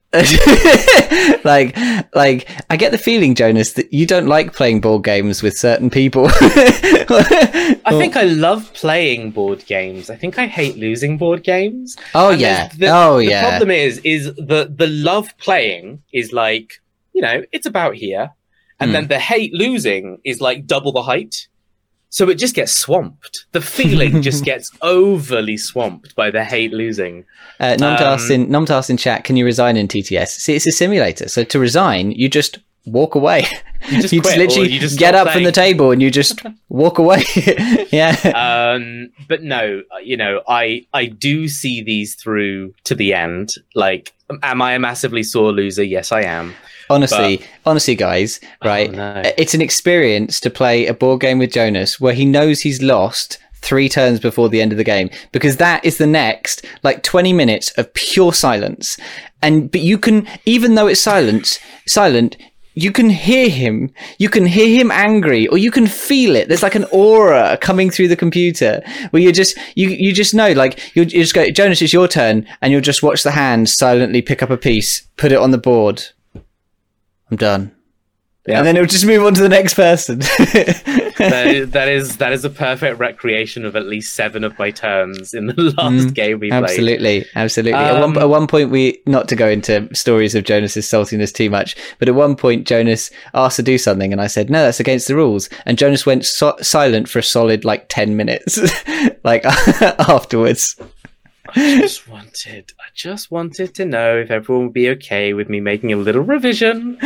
Speaker 1: like I get the feeling, Jonas, that you don't like playing board games with certain people.
Speaker 2: I think I love playing board games. I think I hate losing board games.
Speaker 1: Oh,
Speaker 2: And
Speaker 1: yeah.
Speaker 2: The problem is the love playing is like, you know, it's about here. And then the hate losing is like double the height. So it just gets swamped. The feeling just gets overly swamped by the hate losing.
Speaker 1: Nomtas in chat, can you resign in TTS? See, it's a simulator. So to resign, you just walk away.
Speaker 2: You just quit,
Speaker 1: literally
Speaker 2: you just
Speaker 1: get
Speaker 2: stop
Speaker 1: up from
Speaker 2: playing.
Speaker 1: the table and you just walk away. Yeah.
Speaker 2: But no, you know, I do see these through to the end. Like, am I a massively sore loser? Yes, I am.
Speaker 1: Honestly, guys, right?
Speaker 2: Oh, no.
Speaker 1: It's an experience to play a board game with Jonas where he knows he's lost 3 turns before the end of the game, because that is the next like 20 minutes of pure silence. But you can, even though it's silent, you can hear him. You can hear him angry, or you can feel it. There's like an aura coming through the computer where you just know, like you just go, Jonas, it's your turn, and you'll just watch the hand silently pick up a piece, put it on the board. I'm done. Yeah. And then it'll just move on to the next person.
Speaker 2: that is a perfect recreation of at least 7 of my turns in the last game we played.
Speaker 1: Absolutely. At one point, we, not to go into stories of Jonas's saltiness too much, but at one point Jonas asked to do something, and I said, no, that's against the rules. And Jonas went silent for a solid like 10 minutes, like afterwards.
Speaker 2: I just wanted to know if everyone would be okay with me making a little revision.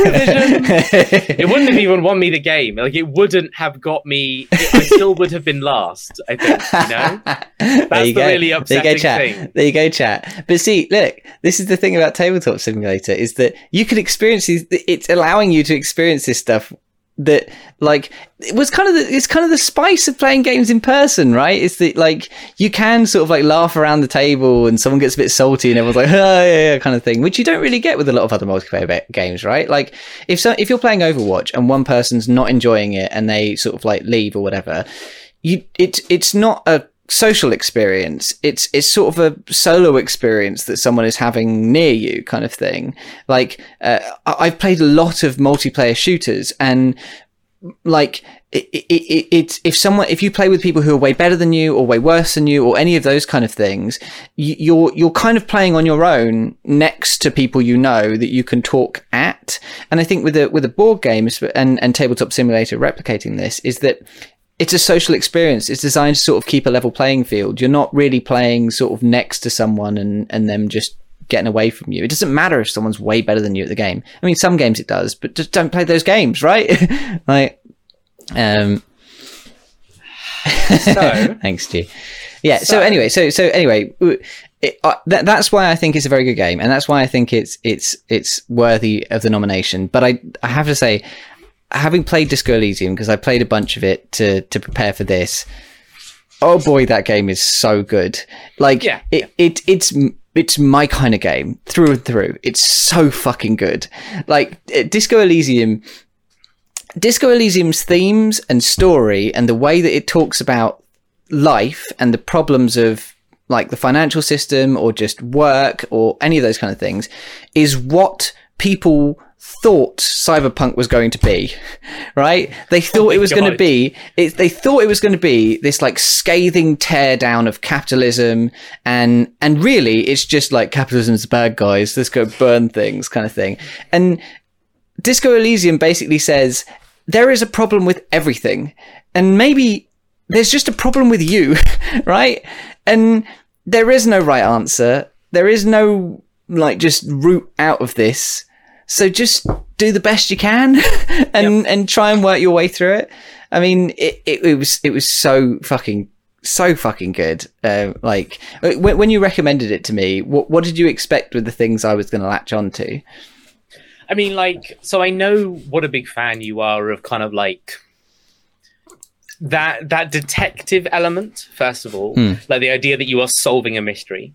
Speaker 2: It wouldn't have even won me the game. Like, it wouldn't have got me. I still would have been last, I think, you know? That's the really upsetting thing.
Speaker 1: There you go, chat. But see, look, this is the thing about Tabletop Simulator, is that you can experience these, it's allowing you to experience this stuff that, like, it's kind of the spice of playing games in person, right? It's that, like, you can sort of like laugh around the table and someone gets a bit salty and everyone's like, oh yeah, kind of thing, which you don't really get with a lot of other multiplayer games, right? Like, if you're playing Overwatch and one person's not enjoying it and they sort of like leave or whatever, it's not a social experience. It's sort of a solo experience that someone is having near you, kind of thing. Like, I've played a lot of multiplayer shooters, and like it's if you play with people who are way better than you or way worse than you or any of those kind of things, you're kind of playing on your own next to people you know that you can talk at. And I think with a board game and Tabletop Simulator replicating this is that it's a social experience. It's designed to sort of keep a level playing field. You're not really playing sort of next to someone and them just getting away from you. It doesn't matter if someone's way better than you at the game. I mean, some games it does, but just don't play those games, right? Like,
Speaker 2: So
Speaker 1: thanks, Stu. Yeah. So anyway, that's why I think it's a very good game, and that's why I think it's worthy of the nomination. But I have to say, having played Disco Elysium, because I played a bunch of it to prepare for this. Oh boy, that game is so good. Like it's my kind of game through and through. It's so fucking good. Like Disco Elysium's themes and story and the way that it talks about life and the problems of like the financial system or just work or any of those kind of things is what people thought Cyberpunk was going to be, right? They thought it was going to be this like scathing teardown of capitalism, and really it's just like capitalism's the bad guys, let's go burn things kind of thing. And Disco Elysium basically says there is a problem with everything, and maybe there's just a problem with you, right? And there is no right answer. There is no like just route out of this. So just do the best you can and try and work your way through it. I mean, it was so fucking good. Like when you recommended it to me, what did you expect with the things I was going to latch on to?
Speaker 2: I mean, like, so I know what a big fan you are of kind of like that detective element, first of all, like the idea that you are solving a mystery.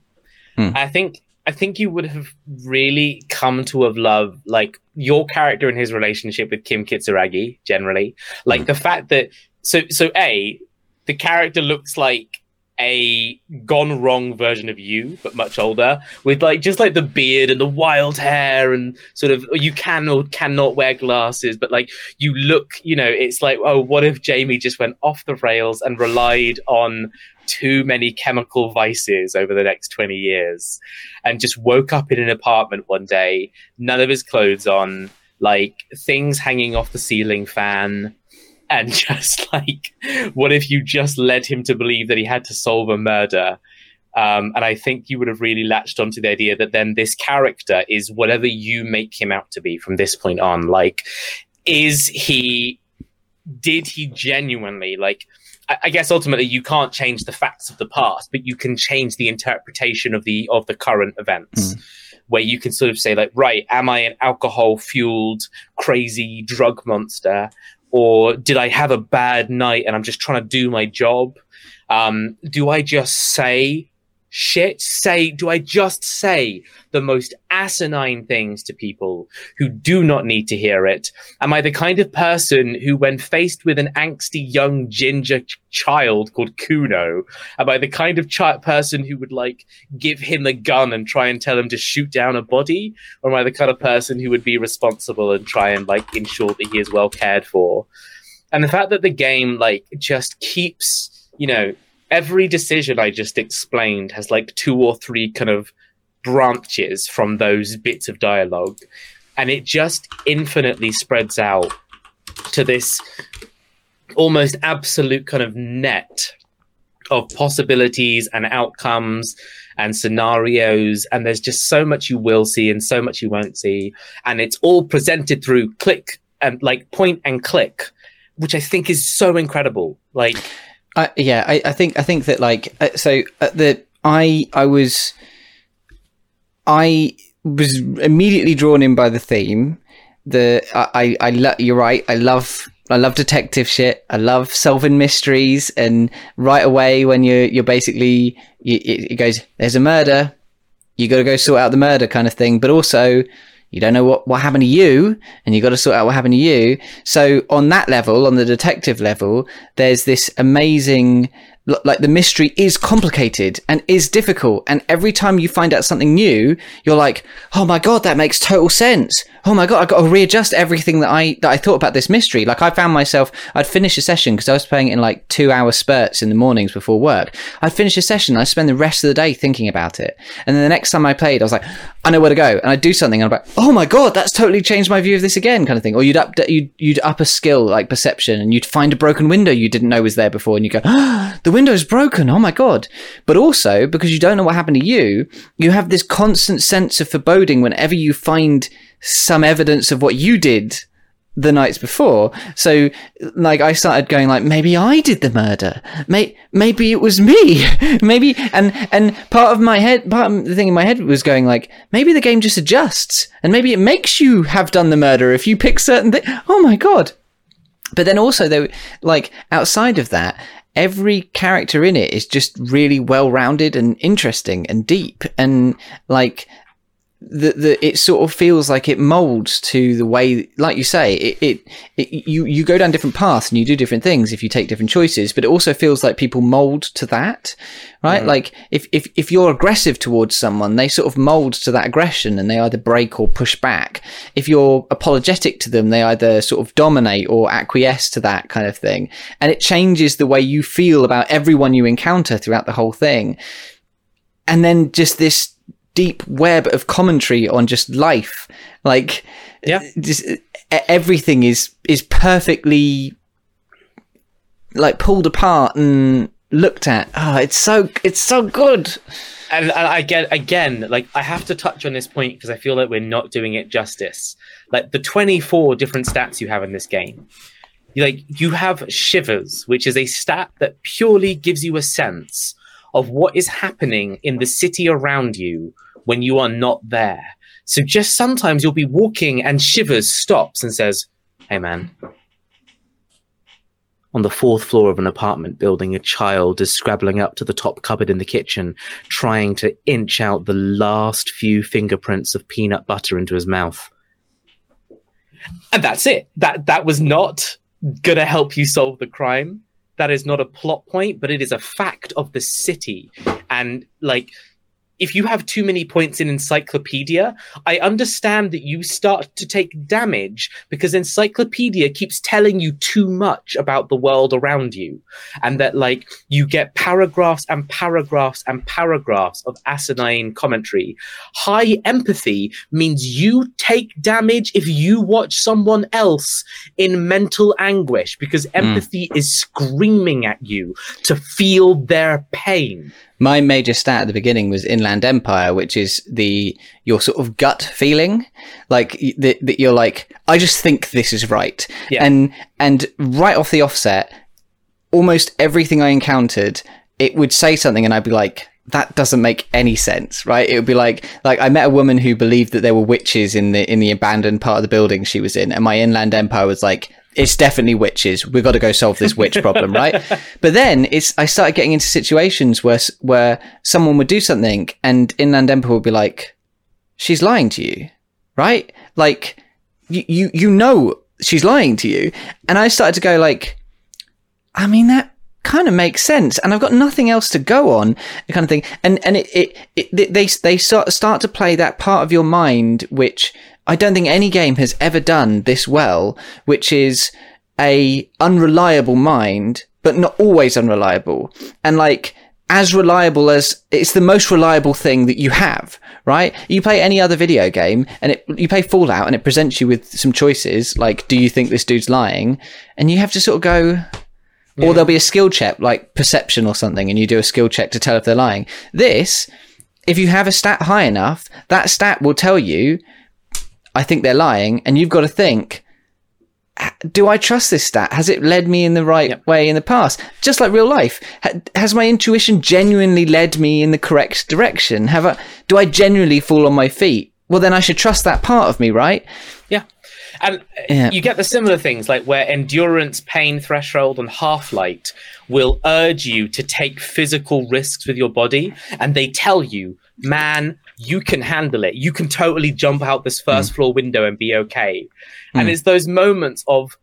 Speaker 2: I think you would have really come to have loved like your character and his relationship with Kim Kitsuragi generally. Like the fact that so the character looks like a gone wrong version of you, but much older, with like just like the beard and the wild hair and sort of you can or cannot wear glasses, but like you look, you know, it's like, oh, what if Jamie just went off the rails and relied on too many chemical vices over the next 20 years and just woke up in an apartment one day, none of his clothes on, like things hanging off the ceiling fan, and just like, what if you just led him to believe that he had to solve a murder? And I think you would have really latched onto the idea that then this character is whatever you make him out to be from this point on. Like, did he genuinely, like, I guess ultimately you can't change the facts of the past, but you can change the interpretation of the current events, where you can sort of say like, right, am I an alcohol-fueled, crazy drug monster? Or did I have a bad night and I'm just trying to do my job? Do I just say shit? Do I just say the most asinine things to people who do not need to hear it? Am I the kind of person who, when faced with an angsty young ginger child called Kuno, am I the kind of person who would like give him a gun and try and tell him to shoot down a body? Or am I the kind of person who would be responsible and try and like ensure that he is well cared for? And the fact that the game like just keeps, you know, every decision I just explained has like 2 or 3 kind of branches from those bits of dialogue. And it just infinitely spreads out to this almost absolute kind of net of possibilities and outcomes and scenarios. And there's just so much you will see and so much you won't see. And it's all presented through click and like point and click, which I think is so incredible. Like,
Speaker 1: I think that like I was immediately drawn in by the theme. You're right. I love detective shit. I love solving mysteries, and right away when you're basically it goes, there's a murder, you got to go sort out the murder kind of thing. But also, you don't know what happened to you, and you got to sort out what happened to you. So on that level, on the detective level, there's this amazing, like the mystery is complicated and is difficult. And every time you find out something new, you're like, oh my God, that makes total sense. Oh my God, I've got to readjust everything that I thought about this mystery. Like I found myself, I'd finish a session because I was playing it in like 2-hour spurts in the mornings before work. I'd finish a session, I'd spend the rest of the day thinking about it. And then the next time I played, I was like, I know where to go. And I'd do something and I'm like, oh my God, that's totally changed my view of this again kind of thing. Or you'd up a skill like perception, and you'd find a broken window you didn't know was there before, and you go, oh, the window's broken. Oh my God. But also, because you don't know what happened to you, you have this constant sense of foreboding whenever you find some evidence of what you did the nights before. So like I started going like, maybe I did the murder. Maybe it was me. Maybe and part of the thing in my head was going like, maybe the game just adjusts and maybe it makes you have done the murder if you pick certain things. Oh my God. But then also though, like outside of that, every character in it is just really well-rounded and interesting and deep, and like it sort of feels like it molds to the way, like you say, you go down different paths and you do different things if you take different choices, but it also feels like people mold to that, right? Like if you're aggressive towards someone, they sort of mold to that aggression and they either break or push back. If you're apologetic to them, they either sort of dominate or acquiesce to that kind of thing. And it changes the way you feel about everyone you encounter throughout the whole thing. And then just this deep web of commentary on just life, like just everything is perfectly like pulled apart and looked at. It's so good.
Speaker 2: And I get, again, like I have to touch on this point because I feel like we're not doing it justice. Like the 24 different stats you have in this game, like you have Shivers, which is a stat that purely gives you a sense of what is happening in the city around you when you are not there. So just sometimes you'll be walking and Shivers stops and says, "Hey man, on the 4th floor of an apartment building, a child is scrabbling up to the top cupboard in the kitchen, trying to inch out the last few fingerprints of peanut butter into his mouth." And that's it. That was not going to help you solve the crime. That is not a plot point, but it is a fact of the city. And like, if you have too many points in Encyclopedia, I understand that you start to take damage because Encyclopedia keeps telling you too much about the world around you. And that like you get paragraphs and paragraphs and paragraphs of asinine commentary. High empathy means you take damage if you watch someone else in mental anguish because empathy is screaming at you to feel their pain.
Speaker 1: My major stat at the beginning was Inland Empire, which is your sort of gut feeling, like that you're like, I just think this is right. Yeah. And right off the offset, almost everything I encountered, it would say something and I'd be like, that doesn't make any sense, right? It would be like I met a woman who believed that there were witches in the abandoned part of the building she was in, and my Inland Empire was like, it's definitely witches. We've got to go solve this witch problem, right? But then I started getting into situations where someone would do something and Inland Empire would be like, she's lying to you, right? Like, you know she's lying to you. And I started to go like, I mean, that kind of makes sense. And I've got nothing else to go on, kind of thing. And they start to play that part of your mind, which I don't think any game has ever done this well, which is a unreliable mind, but not always unreliable. And like, as reliable as it's the most reliable thing that you have, right? You play any other video game and you play Fallout and it presents you with some choices. Like, do you think this dude's lying? And you have to sort of go, or there'll be a skill check, like perception or something. And you do a skill check to tell if they're lying. This, if you have a stat high enough, that stat will tell you, I think they're lying, and you've got to think, do I trust this stat? Has it led me in the right way in the past? Just like real life. Has my intuition genuinely led me in the correct direction? Do I genuinely fall on my feet? Well, then I should trust that part of me, right?
Speaker 2: Yeah. And you get the similar things like where endurance, pain threshold, and Half-Light will urge you to take physical risks with your body, and they tell you, man, you can handle it. You can totally jump out this first floor window and be okay. And it's those moments of,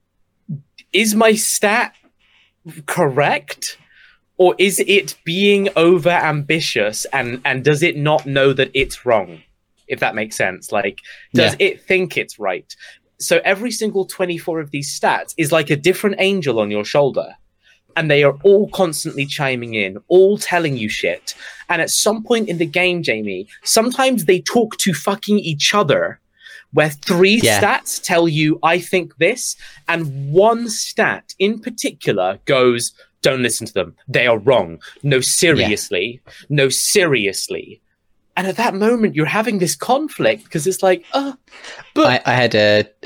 Speaker 2: is my stat correct? Or is it being over ambitious and does it not know that it's wrong? If that makes sense. Like, does it think it's right? So every single 24 of these stats is like a different angel on your shoulder. And they are all constantly chiming in, all telling you shit. And at some point in the game, Jamie, sometimes they talk to fucking each other, where 3 stats tell you, I think this, and 1 stat in particular goes, don't listen to them. They are wrong. No, seriously. No, seriously. And at that moment, you're having this conflict because it's like, but
Speaker 1: I had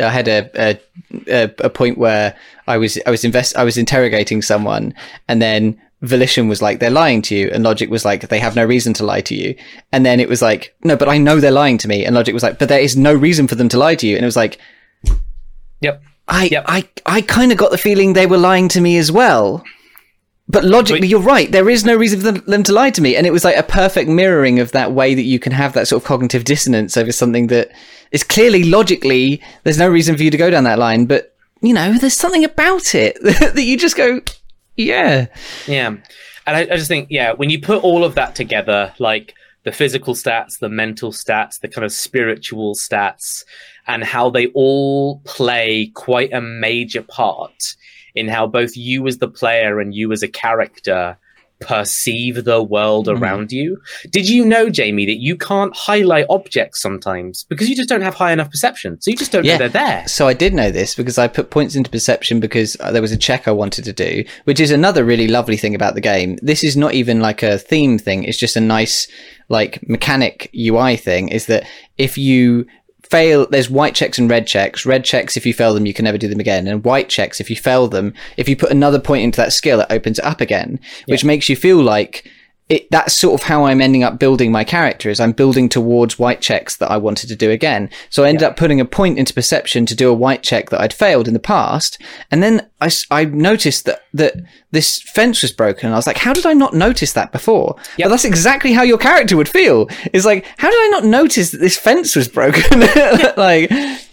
Speaker 1: a point where I was interrogating someone, and then Volition was like, they're lying to you, and Logic was like, they have no reason to lie to you. And then it was like, no, but I know they're lying to me. And Logic was like, but there is no reason for them to lie to you. And it was like,
Speaker 2: yep.
Speaker 1: I kind of got the feeling they were lying to me as well. But logically, you're right. There is no reason for them to lie to me. And it was like a perfect mirroring of that way that you can have that sort of cognitive dissonance over something that is clearly logically, there's no reason for you to go down that line. But, you know, there's something about it that you just go, yeah.
Speaker 2: Yeah. And I just think, when you put all of that together, like the physical stats, the mental stats, the kind of spiritual stats, and how they all play quite a major part in how both you as the player and you as a character perceive the world around you. Did you know, Jamie, that you can't highlight objects sometimes because you just don't have high enough perception? So you just don't know they're there.
Speaker 1: So I did know this because I put points into perception because there was a check I wanted to do, which is another really lovely thing about the game. This is not even like a theme thing. It's just a nice, like, mechanic UI thing, is that if you fail, there's white checks and red checks. Red checks, if you fail them, you can never do them again. And white checks, if you fail them, if you put another point into that skill, it opens it up again, which makes you feel like that's sort of how I'm ending up building my character, is I'm building towards white checks that I wanted to do again. So I ended up putting a point into perception to do a white check that I'd failed in the past. And then I noticed that this fence was broken. And I was like, how did I not notice that before? But that's exactly how your character would feel. It's like, how did I not notice that this fence was broken? Like,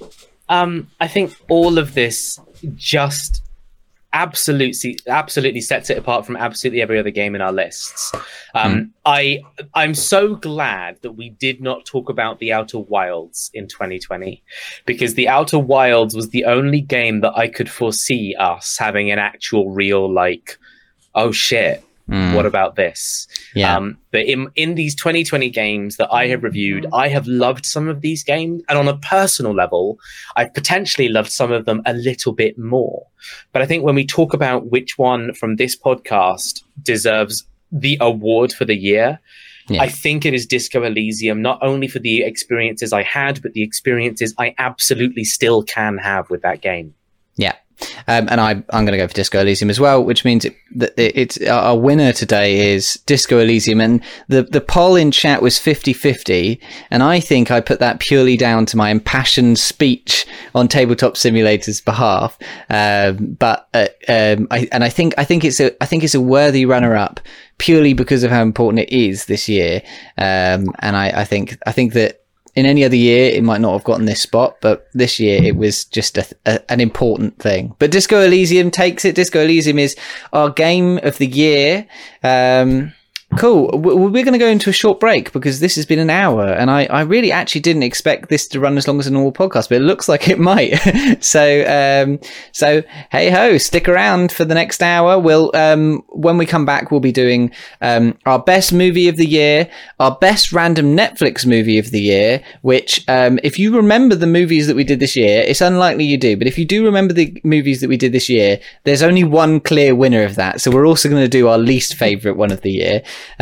Speaker 2: I think all of this just absolutely sets it apart from absolutely every other game in our lists. I'm so glad that we did not talk about the Outer Wilds in 2020, because the Outer Wilds was the only game that I could foresee us having an actual real, like, oh shit, what about this? But in these 2020 games that I have reviewed, I have loved some of these games, and on a personal level, I've potentially loved some of them a little bit more. But I think when we talk about which one from this podcast deserves the award for the year, I think it is Disco Elysium, not only for the experiences I had, but the experiences I absolutely still can have with that game.
Speaker 1: Yeah. And I'm going to go for Disco Elysium as well, which means that it's our winner today is Disco Elysium. And the poll in chat was 50-50. And I think I put that purely down to my impassioned speech on Tabletop Simulator's behalf. I think it's a worthy runner up purely because of how important it is this year. And I think that in any other year, it might not have gotten this spot, but this year it was just an important thing. But Disco Elysium takes it. Disco Elysium is our game of the year. Cool. We're going to go into a short break because this has been an hour, and I really actually didn't expect this to run as long as a normal podcast, but it looks like it might. So hey ho, stick around for the next hour. We'll when we come back, we'll be doing our best movie of the year, our best random Netflix movie of the year. Which, if you remember the movies that we did this year, it's unlikely you do, but if you do remember the movies that we did this year, there's only one clear winner of that. So we're also going to do our least favorite one of the year.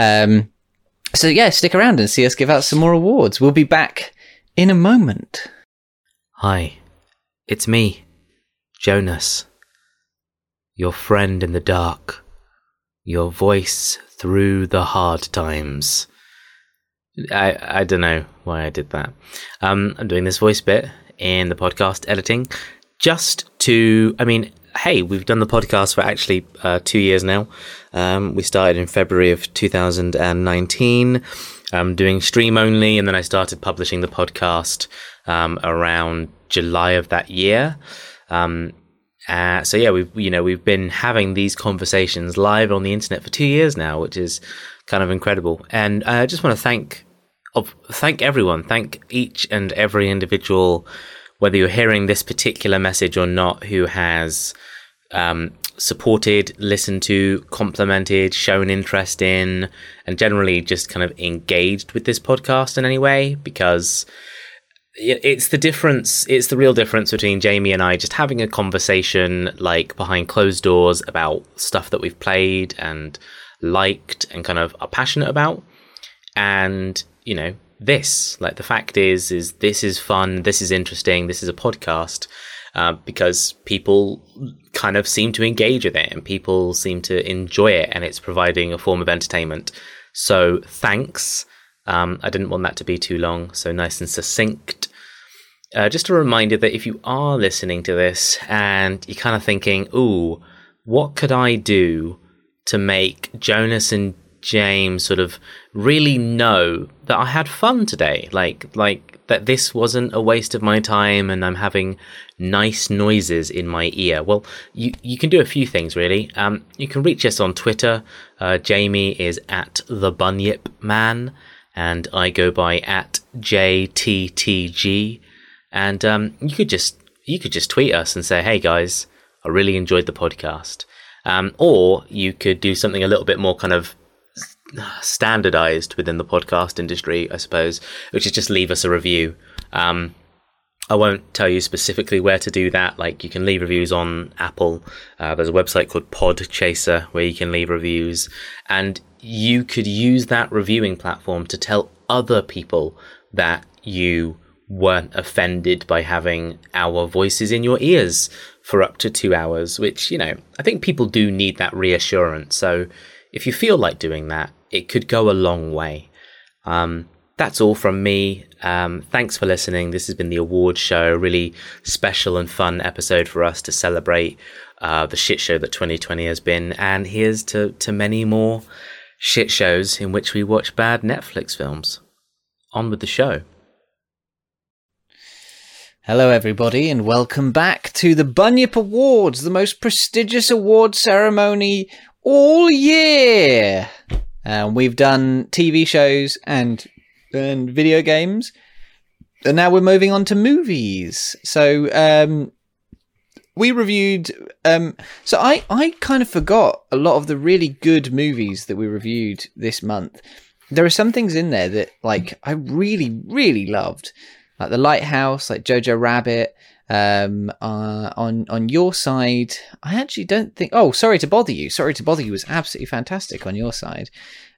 Speaker 1: So yeah, stick around and see us give out some more awards. We'll be back in a moment.
Speaker 3: Hi, it's me, Jonas, your friend in the dark, your voice through the hard times. I don't know why I did that. I'm doing this voice bit in the podcast editing just to, hey, we've done the podcast for actually 2 years now. We started in February of 2019, doing stream only, and then I started publishing the podcast around July of that year. So yeah, we've been having these conversations live on the internet for 2 years now, which is kind of incredible. And I just want to thank everyone, thank each and every individual, whether you're hearing this particular message or not, who has supported, listened to, complimented, shown interest in, and generally just kind of engaged with this podcast in any way, because it's the real difference between Jamie and I just having a conversation like behind closed doors about stuff that we've played and liked and kind of are passionate about, and this. Like, the fact is this is fun, this is interesting, this is a podcast, because people kind of seem to engage with it and people seem to enjoy it, and it's providing a form of entertainment. So thanks. I didn't want that to be too long, so nice and succinct. Just a reminder that if you are listening to this and you're kind of thinking, ooh, what could I do to make Jonas and James sort of really know that I had fun today, like that this wasn't a waste of my time and I'm having nice noises in my ear. Well, you can do a few things, really. You can reach us on Twitter. Jamie is at the Bunyip Man, and I go by at JTTG. And you could just tweet us and say, hey guys, I really enjoyed the podcast. Or you could do something a little bit more kind of standardized within the podcast industry, I suppose, which is just leave us a review. I won't tell you specifically where to do that. Like, you can leave reviews on Apple. There's a website called Podchaser where you can leave reviews, and you could use that reviewing platform to tell other people that you weren't offended by having our voices in your ears for up to 2 hours, which, you know, I think people do need that reassurance. So if you feel like doing that, it could go a long way. That's all from me. Thanks for listening. This has been the award show, a really special and fun episode for us to celebrate the shit show that 2020 has been. And here's to many more shit shows in which we watch bad Netflix films. On with the show.
Speaker 1: Hello, everybody, and welcome back to the Bunyip Awards, the most prestigious award ceremony all year. We've done TV shows and video games, and now we're moving on to movies. So we reviewed... so I kind of forgot a lot of the really good movies that we reviewed this month. There are some things in there that, like, I really, really loved. Like The Lighthouse, like Jojo Rabbit. On your side, I actually don't think... Oh, Sorry to Bother You. Sorry to Bother You was absolutely fantastic on your side.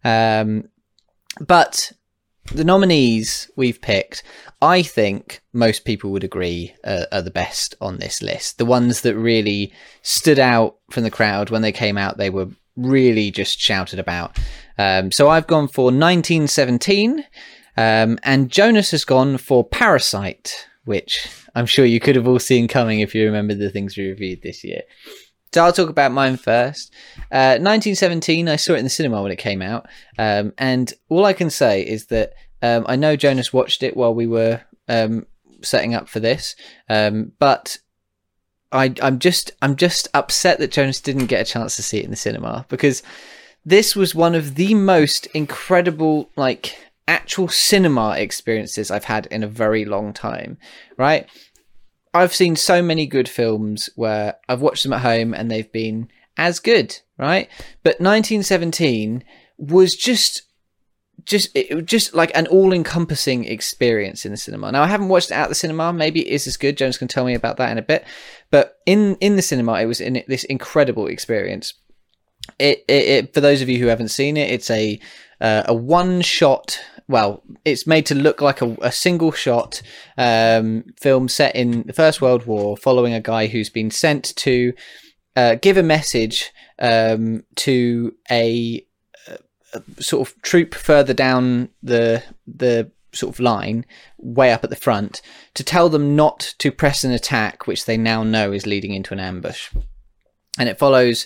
Speaker 1: But the nominees we've picked, I think most people would agree are the best on this list. The ones that really stood out from the crowd when they came out, they were really just shouted about. So I've gone for 1917. And Jonas has gone for Parasite, which I'm sure you could have all seen coming if you remember the things we reviewed this year. So I'll talk about mine first. 1917, I saw it in the cinema when it came out. And all I can say is that I know Jonas watched it while we were setting up for this. But I'm just upset that Jonas didn't get a chance to see it in the cinema, because this was one of the most incredible, like, actual cinema experiences I've had in a very long time, right? I've seen so many good films where I've watched them at home and they've been as good, right? But 1917 was just like an all-encompassing experience in the cinema. Now, I haven't watched it at the cinema. Maybe it is as good. Jonas can tell me about that in a bit. But in the cinema, it was in this incredible experience. It for those of you who haven't seen it, it's a one-shot... Well, it's made to look like a single shot film set in the First World War, following a guy who's been sent to give a message to a sort of troop further down the sort of line, way up at the front, to tell them not to press an attack, which they now know is leading into an ambush. And it follows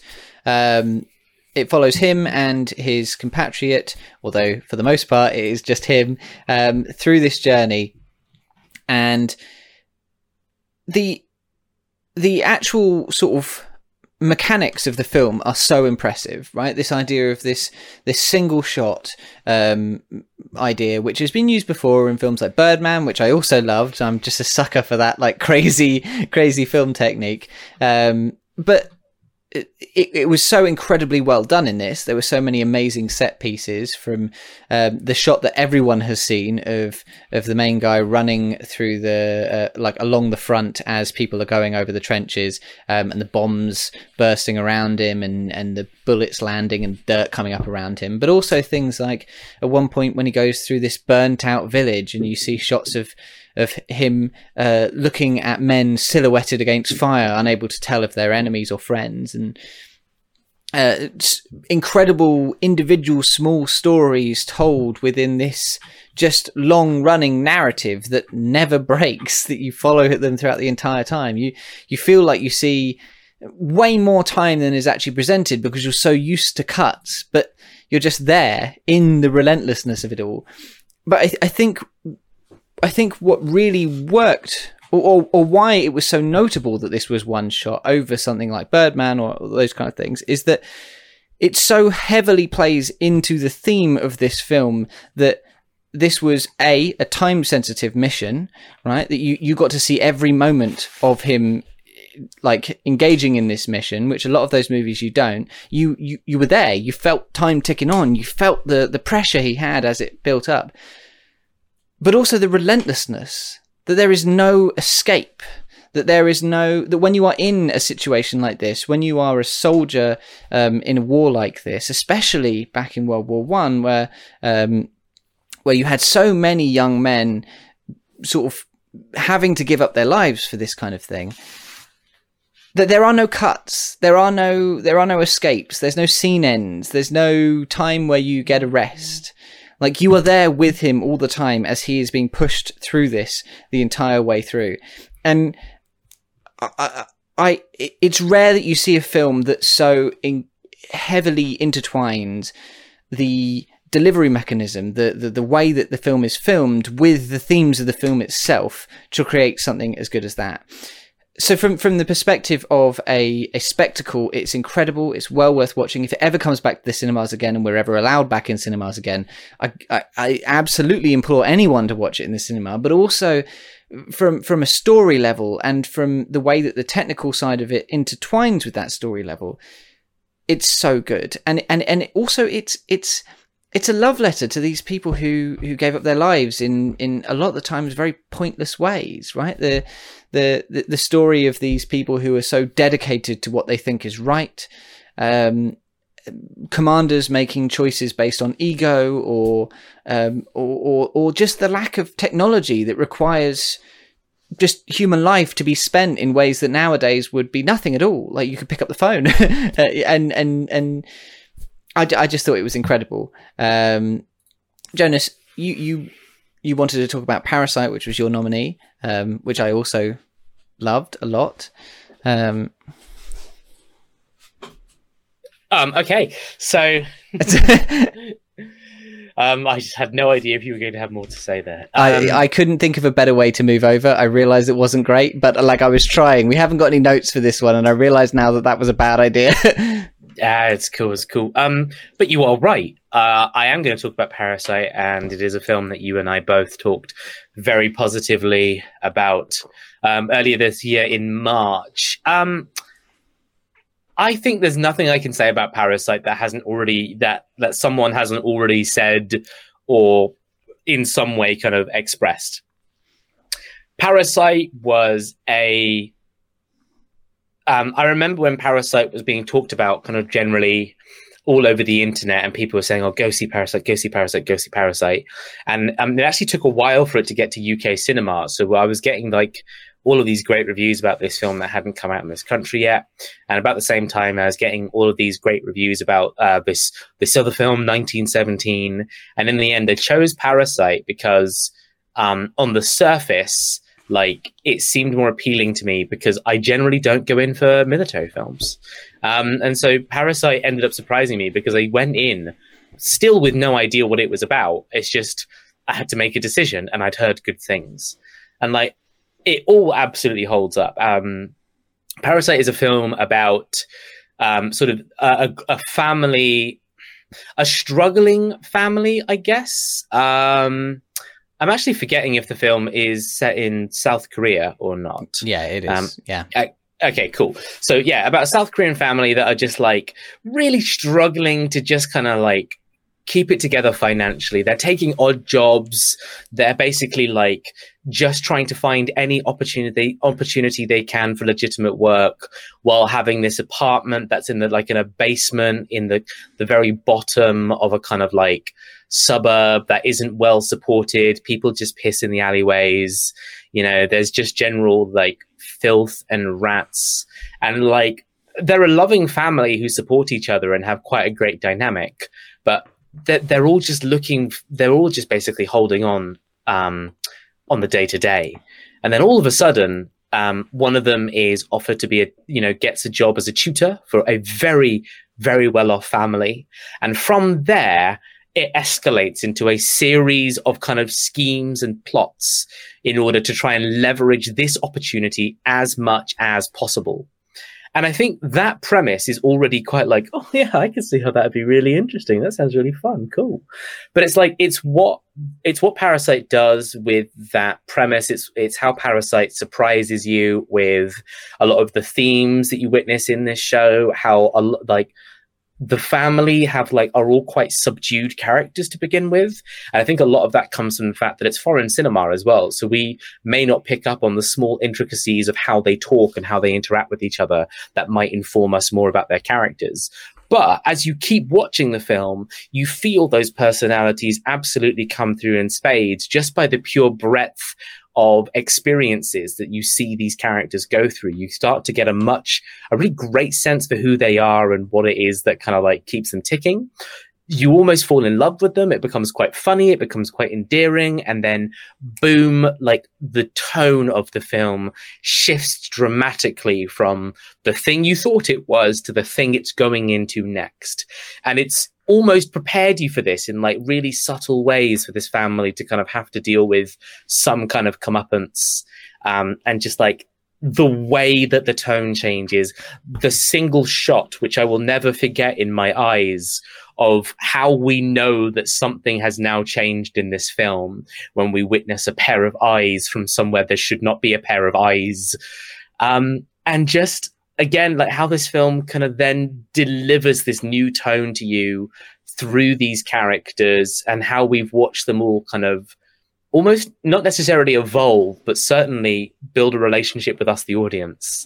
Speaker 1: him and his compatriot, although for the most part it is just him, through this journey. And the actual sort of mechanics of the film are so impressive, right? This idea of this single shot idea, which has been used before in films like Birdman, which I also loved. I'm just a sucker for that, like, crazy film technique. But it was so incredibly well done in this. There were so many amazing set pieces, from the shot that everyone has seen of the main guy running through the like along the front as people are going over the trenches, and the bombs bursting around him, and the bullets landing and dirt coming up around him. But also things like at one point when he goes through this burnt out village and you see shots of him looking at men silhouetted against fire, unable to tell if they're enemies or friends, and incredible individual small stories told within this just long running narrative that never breaks, that you follow them throughout the entire time. You feel like you see way more time than is actually presented because you're so used to cuts, but you're just there in the relentlessness of it all. But I think what really worked, or why it was so notable that this was one shot over something like Birdman or those kind of things, is that it so heavily plays into the theme of this film that this was a time-sensitive mission, right? That you got to see every moment of him like engaging in this mission, which a lot of those movies you don't. You were there, you felt time ticking on, you felt the pressure he had as it built up. But also the relentlessness, that there is no escape, that when you are in a situation like this, when you are a soldier in a war like this, especially back in World War I, where you had so many young men sort of having to give up their lives for this kind of thing, that there are no cuts, there are no escapes, there's no scene ends, there's no time where you get a rest. Like, you are there with him all the time as he is being pushed through this the entire way through. And it's rare that you see a film that so heavily intertwines the delivery mechanism, the way that the film is filmed with the themes of the film itself to create something as good as that. So from the perspective of a spectacle, it's incredible. It's well worth watching. If it ever comes back to the cinemas again, and we're ever allowed back in cinemas again, I absolutely implore anyone to watch it in the cinema. But also from a story level, and from the way that the technical side of it intertwines with that story level, it's so good. And also it's a love letter to these people who gave up their lives in a lot of the times very pointless ways, right? The story of these people who are so dedicated to what they think is right, commanders making choices based on ego, or just the lack of technology that requires just human life to be spent in ways that nowadays would be nothing at all. Like, you could pick up the phone, and I just thought it was incredible. Jonas, you wanted to talk about Parasite, which was your nominee, which I also loved a lot.
Speaker 2: Okay, so I just had no idea if you were going to have more to say there.
Speaker 1: I couldn't think of a better way to move over. I realized it wasn't great, but like, I was trying. We haven't got any notes for this one, and I realized now that was a bad idea.
Speaker 2: It's cool. But you are right. I am going to talk about Parasite, and it is a film that you and I both talked very positively about earlier this year in March. I think there's nothing I can say about Parasite that hasn't already that someone hasn't already said or in some way kind of expressed. Parasite was I remember when Parasite was being talked about kind of generally all over the internet, and people were saying, oh, go see Parasite, go see Parasite, go see Parasite. And it actually took a while for it to get to UK cinema. So I was getting like all of these great reviews about this film that hadn't come out in this country yet. And about the same time, I was getting all of these great reviews about this other film, 1917. And in the end, I chose Parasite because on the surface, like, it seemed more appealing to me because I generally don't go in for military films. And so Parasite ended up surprising me because I went in still with no idea what it was about. It's just, I had to make a decision, and I'd heard good things. And like, it all absolutely holds up. Parasite is a film about sort of a family, a struggling family, I guess. I'm actually forgetting if the film is set in South Korea or not.
Speaker 1: Yeah, it is. Yeah.
Speaker 2: Okay, cool. So yeah, about a South Korean family that are just like really struggling to just kind of like keep it together financially. They're taking odd jobs. They're basically like just trying to find any opportunity they can for legitimate work, while having this apartment that's in a basement in the very bottom of a kind of like suburb that isn't well supported. People just piss in the alleyways. You know, there's just general like filth and rats, and like they're a loving family who support each other and have quite a great dynamic, but they're all just basically holding on the day to day. And then all of a sudden, one of them is offered to be gets a job as a tutor for a very, very well off family. And from there, it escalates into a series of kind of schemes and plots in order to try and leverage this opportunity as much as possible. And I think that premise is already quite like, oh yeah, I can see how that'd be really interesting. That sounds really fun, cool. But it's like it's what Parasite does with that premise. It's how Parasite surprises you with a lot of the themes that you witness in this show. How like the family are all quite subdued characters to begin with. And I think a lot of that comes from the fact that it's foreign cinema as well. So we may not pick up on the small intricacies of how they talk and how they interact with each other that might inform us more about their characters. But as you keep watching the film, you feel those personalities absolutely come through in spades just by the pure breadth of experiences that you see these characters go through. You start to get a really great sense for who they are and what it is that kind of like keeps them ticking. You almost fall in love with them. It becomes quite funny. It becomes quite endearing. And then boom, like the tone of the film shifts dramatically from the thing you thought it was to the thing it's going into next. And it's almost prepared you for this in like really subtle ways for this family to kind of have to deal with some kind of comeuppance. And just like the way that the tone changes, the single shot, which I will never forget in my eyes, of how we know that something has now changed in this film when we witness a pair of eyes from somewhere there should not be a pair of eyes. And just, again, like how this film kind of then delivers this new tone to you through these characters, and how we've watched them all kind of almost not necessarily evolve, but certainly build a relationship with us, the audience,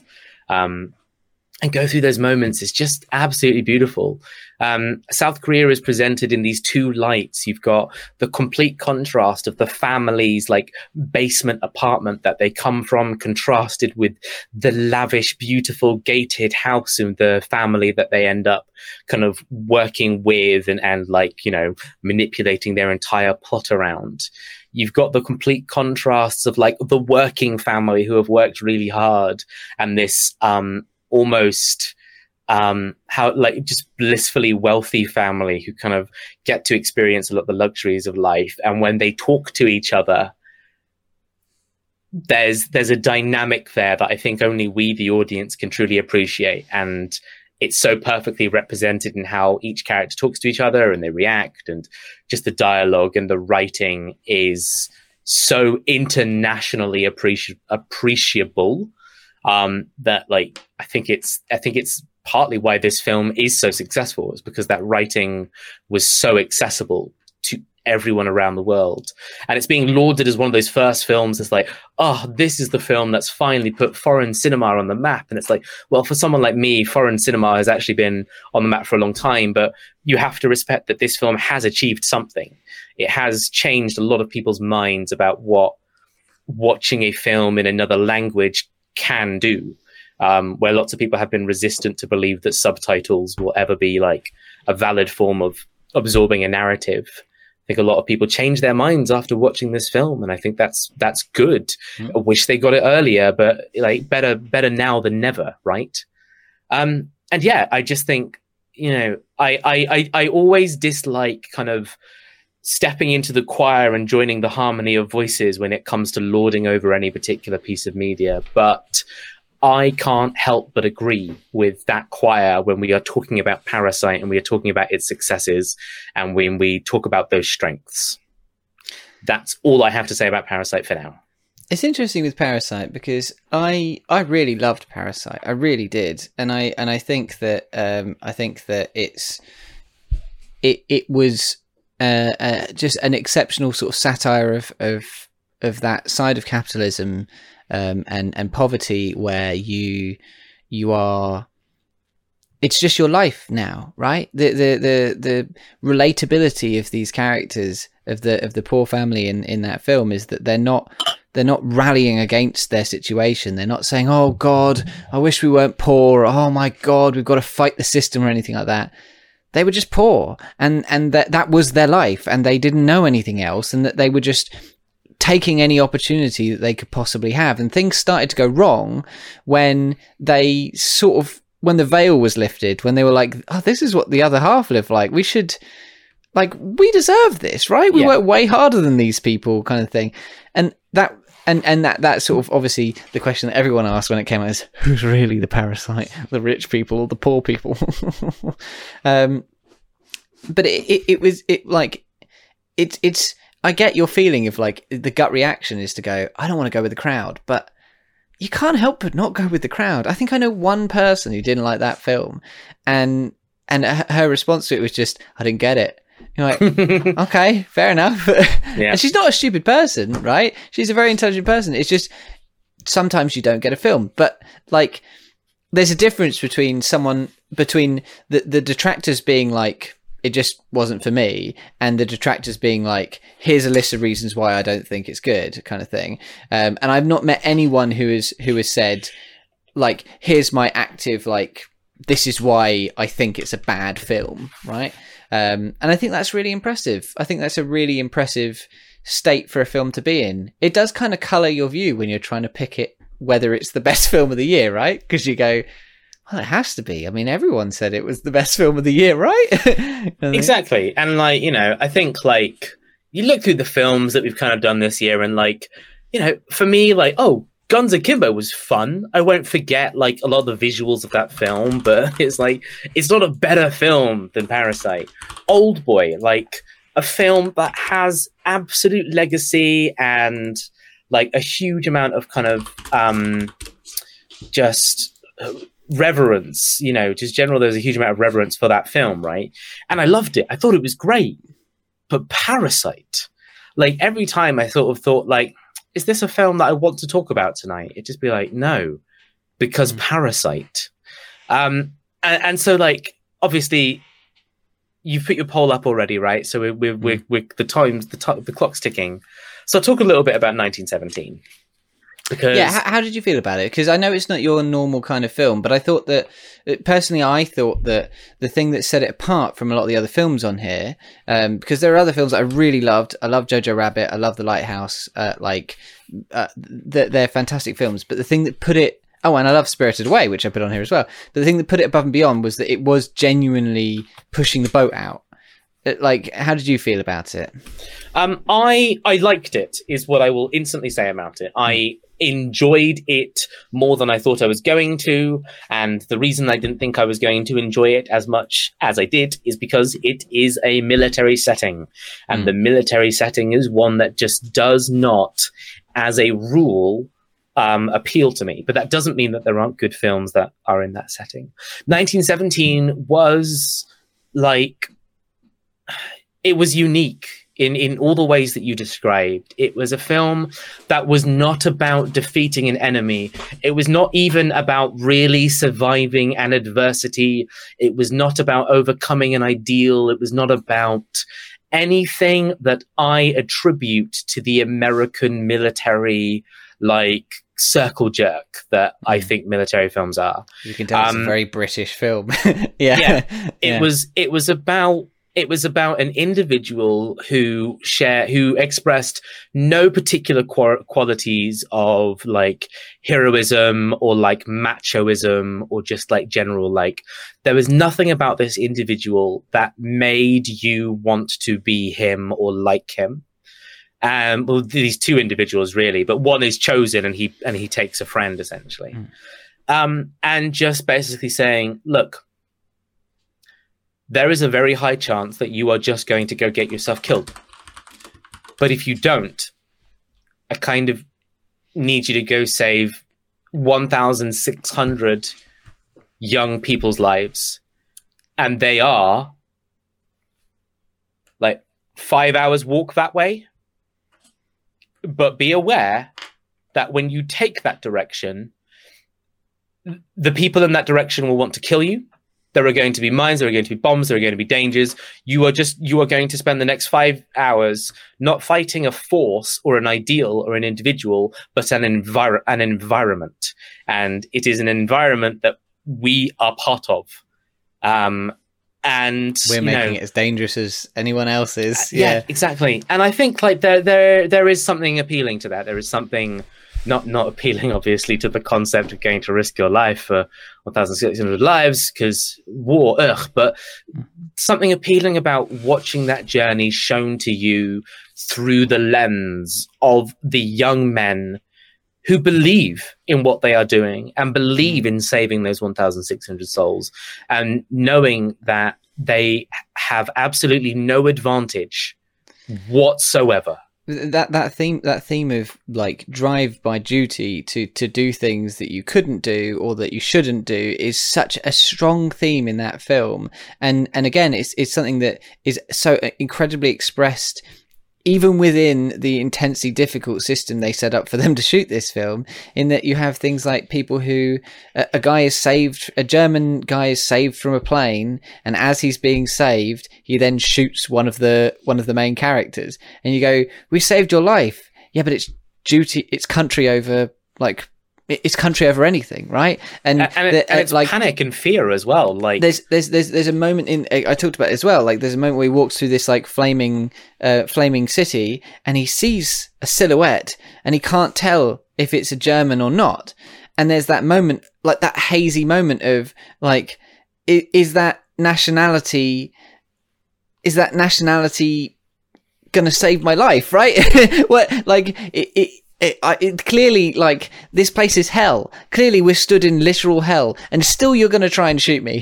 Speaker 2: and go through those moments is just absolutely beautiful. South Korea is presented in these two lights. You've got the complete contrast of the family's like basement apartment that they come from, contrasted with the lavish, beautiful gated house of the family that they end up kind of working with and like, you know, manipulating their entire plot around. You've got the complete contrasts of like the working family who have worked really hard, and this almost how like just blissfully wealthy family who kind of get to experience a lot of the luxuries of life. And when they talk to each other, there's a dynamic there that I think only we, the audience, can truly appreciate. And it's so perfectly represented in how each character talks to each other and they react, and just the dialogue and the writing is so internationally appreciable that like I think it's partly why this film is so successful, is because that writing was so accessible to everyone around the world. And it's being lauded as one of those first films that's like, oh, this is the film that's finally put foreign cinema on the map. And it's like, well, for someone like me, foreign cinema has actually been on the map for a long time, but you have to respect that this film has achieved something. It has changed a lot of people's minds about what watching a film in another language can do, where lots of people have been resistant to believe that subtitles will ever be like a valid form of absorbing a narrative. I think a lot of people change their minds after watching this film, and I think that's good. I wish they got it earlier, but like better now than never, right? And yeah, I just think, you know, I always dislike kind of stepping into the choir and joining the harmony of voices when it comes to lording over any particular piece of media, but I can't help but agree with that choir when we are talking about Parasite and we are talking about its successes and when we talk about those strengths. That's all I have to say about Parasite for now.
Speaker 1: It's interesting with Parasite because I really loved Parasite. I really did, and I think that it was just an exceptional sort of satire of that side of capitalism and poverty where you are. It's just your life now, right? The relatability of these characters of the poor family in that film is that they're not rallying against their situation. They're not saying, "Oh God, I wish we weren't poor," or, "Oh my God, we've got to fight the system," or anything like that. They were just poor, and that was their life, and they didn't know anything else, and that they were just taking any opportunity that they could possibly have. And things started to go wrong when they sort of, when the veil was lifted, when they were like, "Oh, this is what the other half live like. We should, like, we deserve this, right? We work way harder than these people," kind of thing. And that sort of, obviously the question that everyone asked when it came out is, who's really the parasite? The rich people or the poor people? But it's I get your feeling of like the gut reaction is to go, I don't want to go with the crowd, but you can't help but not go with the crowd. I think I know one person who didn't like that film, and her response to it was just, I didn't get it. You're like, okay, fair enough.
Speaker 2: Yeah.
Speaker 1: And she's not a stupid person, right? She's a very intelligent person. It's just sometimes you don't get a film. But like, there's a difference between the detractors being like, it just wasn't for me, and the detractors being like, here's a list of reasons why I don't think it's good, kind of thing. And I've not met anyone who has said, like, here's my active, like, this is why I think it's a bad film, right? And I think that's really impressive. I think that's a really impressive state for a film to be in. It does kind of colour your view when you're trying to pick it, whether it's the best film of the year, right? Because you go, well, it has to be. I mean, everyone said it was the best film of the year, right?
Speaker 2: Exactly. And like, you know, I think like you look through the films that we've kind of done this year, and like, you know, for me, like, oh, Guns Akimbo was fun. I won't forget like a lot of the visuals of that film, but it's like, it's not a better film than Parasite. Oldboy, like a film that has absolute legacy and like a huge amount of kind of just reverence, you know, just general, there's a huge amount of reverence for that film, right? And I loved it. I thought it was great. But Parasite, like every time I sort of thought like, is this a film that I want to talk about tonight? It'd just be like, no, because Parasite. And so like, obviously you've put your poll up already, right? So we're the clock's ticking. So I'll talk a little bit about 1917. Because
Speaker 1: how did you feel about it? Because I know it's not your normal kind of film, but I thought that personally, I thought that the thing that set it apart from a lot of the other films on here, because there are other films that I really loved. I love Jojo Rabbit. I love The Lighthouse. They're fantastic films. But the thing that put it, and I love Spirited Away, which I put on here as well. But the thing that put it above and beyond was that it was genuinely pushing the boat out. Like, how did you feel about it?
Speaker 2: I liked it, is what I will instantly say about it. I enjoyed it more than I thought I was going to, and the reason I didn't think I was going to enjoy it as much as I did is because it is a military setting, and the military setting is one that just does not, as a rule, appeal to me. But that doesn't mean that there aren't good films that are in that setting. 1917 was like, it was unique in all the ways that you described. It was a film that was not about defeating an enemy. It was not even about really surviving an adversity. It was not about overcoming an ideal. It was not about anything that I attribute to the American military, like, circle jerk that I think military films are.
Speaker 1: You can tell it's a very British film.
Speaker 2: It was about an individual who expressed no particular qualities of like heroism or like machoism or just like general, like there was nothing about this individual that made you want to be him or like him. Well, these two individuals really, but one is chosen and he takes a friend essentially. And just basically saying, look, there is a very high chance that you are just going to go get yourself killed. But if you don't, a kind of need you to go save 1,600 young people's lives, and they are like 5 hours walk that way. But be aware that when you take that direction, the people in that direction will want to kill you. There are going to be mines, there are going to be bombs, there are going to be dangers. You are going to spend the next 5 hours not fighting a force or an ideal or an individual, but an environment. And it is an environment that we are part of. And
Speaker 1: we're making it as dangerous as anyone else is.
Speaker 2: Yeah, exactly. And I think like there is something appealing to that. There is something not appealing, obviously, to the concept of going to risk your life for 1,600 lives because war, but something appealing about watching that journey shown to you through the lens of the young men who believe in what they are doing and believe in saving those 1,600 souls, and knowing that they have absolutely no advantage whatsoever.
Speaker 1: That theme of like drive by duty to do things that you couldn't do or that you shouldn't do is such a strong theme in that film, and again it's something that is so incredibly expressed even within the intensely difficult system they set up for them to shoot this film, in that you have things like people who a German guy is saved from a plane, and as he's being saved, he then shoots one of the main characters, and you go, "We saved your life." Yeah, but it's duty, it's country over anything, right? And
Speaker 2: it's like panic and fear as well. Like
Speaker 1: there's a moment in, I talked about it as well. Like there's a moment where he walks through this like flaming city, and he sees a silhouette, and he can't tell if it's a German or not. And there's that moment, like that hazy moment of like, is that nationality gonna save my life, right? What, like it clearly, like, this place is hell. Clearly we're stood in literal hell, and still you're going to try and shoot me.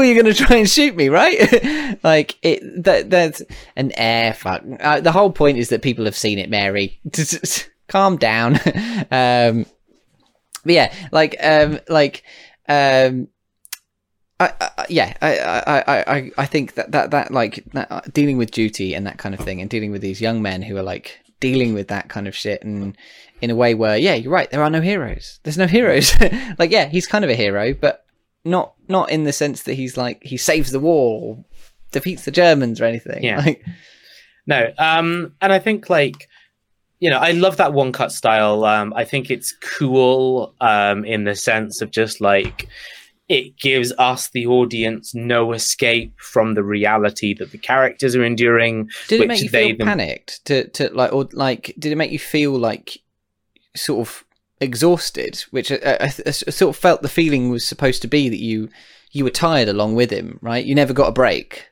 Speaker 1: Right? Like that's an fuck. The whole point is that people have seen it, Mary. Calm down. But yeah, I think that like that, dealing with duty and that kind of thing, and dealing with these young men who are like dealing with that kind of shit, and in a way where, yeah, you're right, there are no heroes. There's no heroes. Like, yeah, he's kind of a hero, but not in the sense that he's like, he saves the war or defeats the Germans or anything.
Speaker 2: Yeah.
Speaker 1: Like,
Speaker 2: no. And I think, like, you know, I love that one cut style. I think it's cool in the sense of just like, it gives us, the audience, no escape from the reality that the characters are enduring.
Speaker 1: Did it make you feel panicked? To like, or like, did it make you feel like sort of exhausted? Which I sort of felt the feeling was supposed to be that you were tired along with him, right? You never got a break.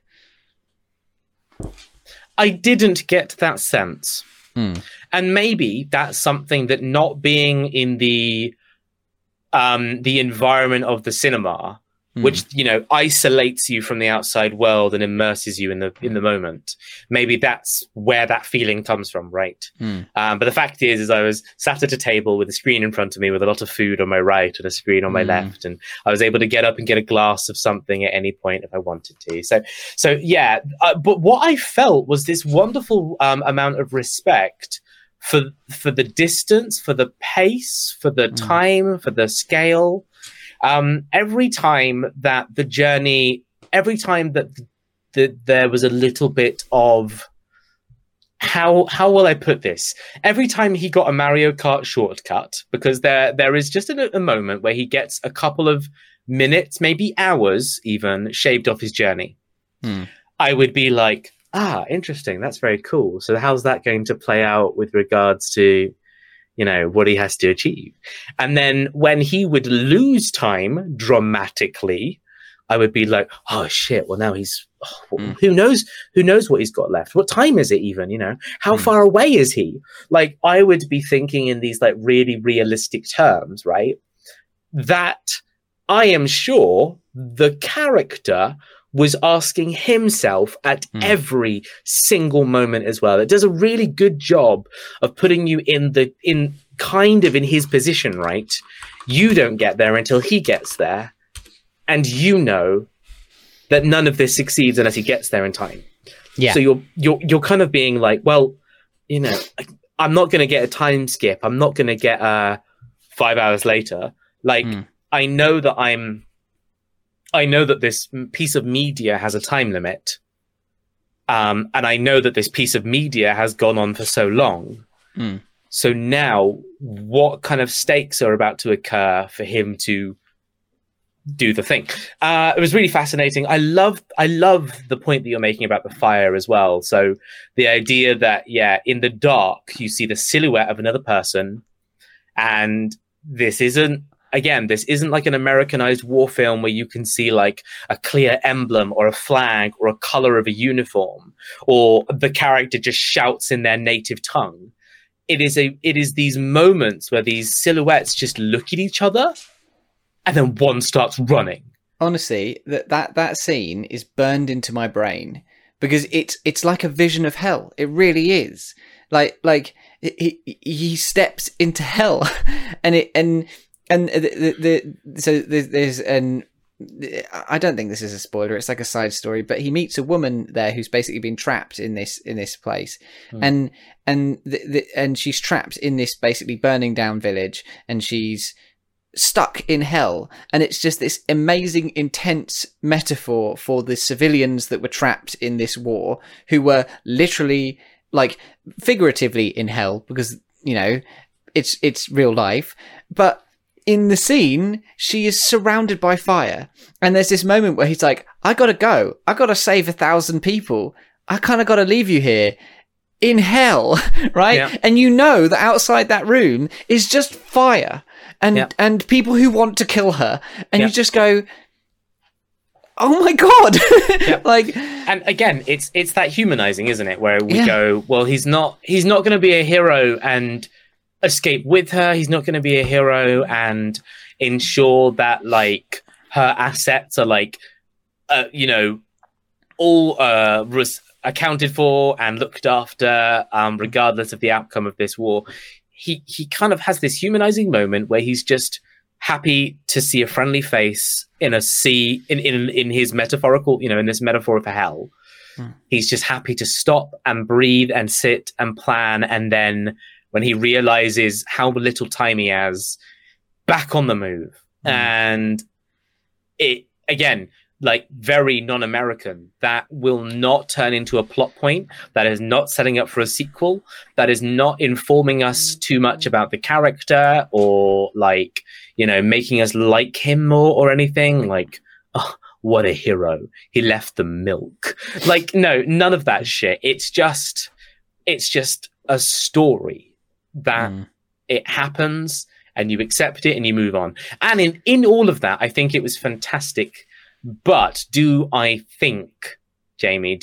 Speaker 2: I didn't get that sense, and maybe that's something that not being in the environment of the cinema, which, you know, isolates you from the outside world and immerses you in the moment. Maybe that's where that feeling comes from, right? But the fact is I was sat at a table with a screen in front of me with a lot of food on my right and a screen on my left, and I was able to get up and get a glass of something at any point if I wanted to. So yeah. But what I felt was this wonderful amount of respect for the distance, for the pace, for the time, for the scale. Every time that the journey, every time that there was a little bit of, how will I put this? Every time he got a Mario Kart shortcut, because there is just a moment where he gets a couple of minutes, maybe hours even, shaved off his journey. I would be like, interesting. That's very cool. So how's that going to play out with regards to, you know, what he has to achieve? And then when he would lose time dramatically, I would be like, oh shit, well now he's, who knows what he's got left? What time is it even, you know? How far away is he? Like, I would be thinking in these like really realistic terms, right? That I am sure the character was asking himself at every single moment as well. It does a really good job of putting you in kind of in his position, right? You don't get there until he gets there, and you know that none of this succeeds unless he gets there in time.
Speaker 1: Yeah.
Speaker 2: So you're kind of being like, well, you know, I'm not going to get a time skip. I'm not going to get 5 hours later. Like, I know that this piece of media has a time limit. And I know that this piece of media has gone on for so long. So now what kind of stakes are about to occur for him to do the thing? It was really fascinating. I love the point that you're making about the fire as well. So the idea that, in the dark, you see the silhouette of another person. And this isn't like an Americanized war film where you can see like a clear emblem or a flag or a color of a uniform, or the character just shouts in their native tongue. It is these moments where these silhouettes just look at each other, and then one starts running.
Speaker 1: Honestly, that scene is burned into my brain because it's like a vision of hell. It really is. Like he steps into hell, and so there's an. I don't think this is a spoiler. It's like a side story, but he meets a woman there who's basically been trapped in this place, and she's trapped in this basically burning down village, and she's stuck in hell. And it's just this amazing, intense metaphor for the civilians that were trapped in this war, who were literally, like, figuratively in hell because, you know, it's real life, but in the scene, she is surrounded by fire. And there's this moment where he's like, I gotta go. I gotta save 1,000 people. I kind of gotta leave you here in hell, right?
Speaker 2: Yeah.
Speaker 1: And you know that outside that room is just fire and people who want to kill her. And you just go, oh my God. Like,
Speaker 2: and again, it's that humanizing, isn't it? Where we go, well, he's not going to be a hero and escape with her. He's not going to be a hero and ensure that, like, her assets are, like, all accounted for and looked after, regardless of the outcome of this war. He kind of has this humanizing moment where he's just happy to see a friendly face in a sea, in his metaphorical, in this metaphor of hell. He's just happy to stop and breathe and sit and plan, and then when he realizes how little time he has, back on the move. And it, again, like, very non-American. That will not turn into a plot point. That is not setting up for a sequel. That is not informing us too much about the character or, like, making us like him more or anything. Like, oh, what a hero. He left the milk. Like, no, none of that shit. It's just a story that it happens and you accept it and you move on. And in all of that, I think it was fantastic. But do I think, Jamie,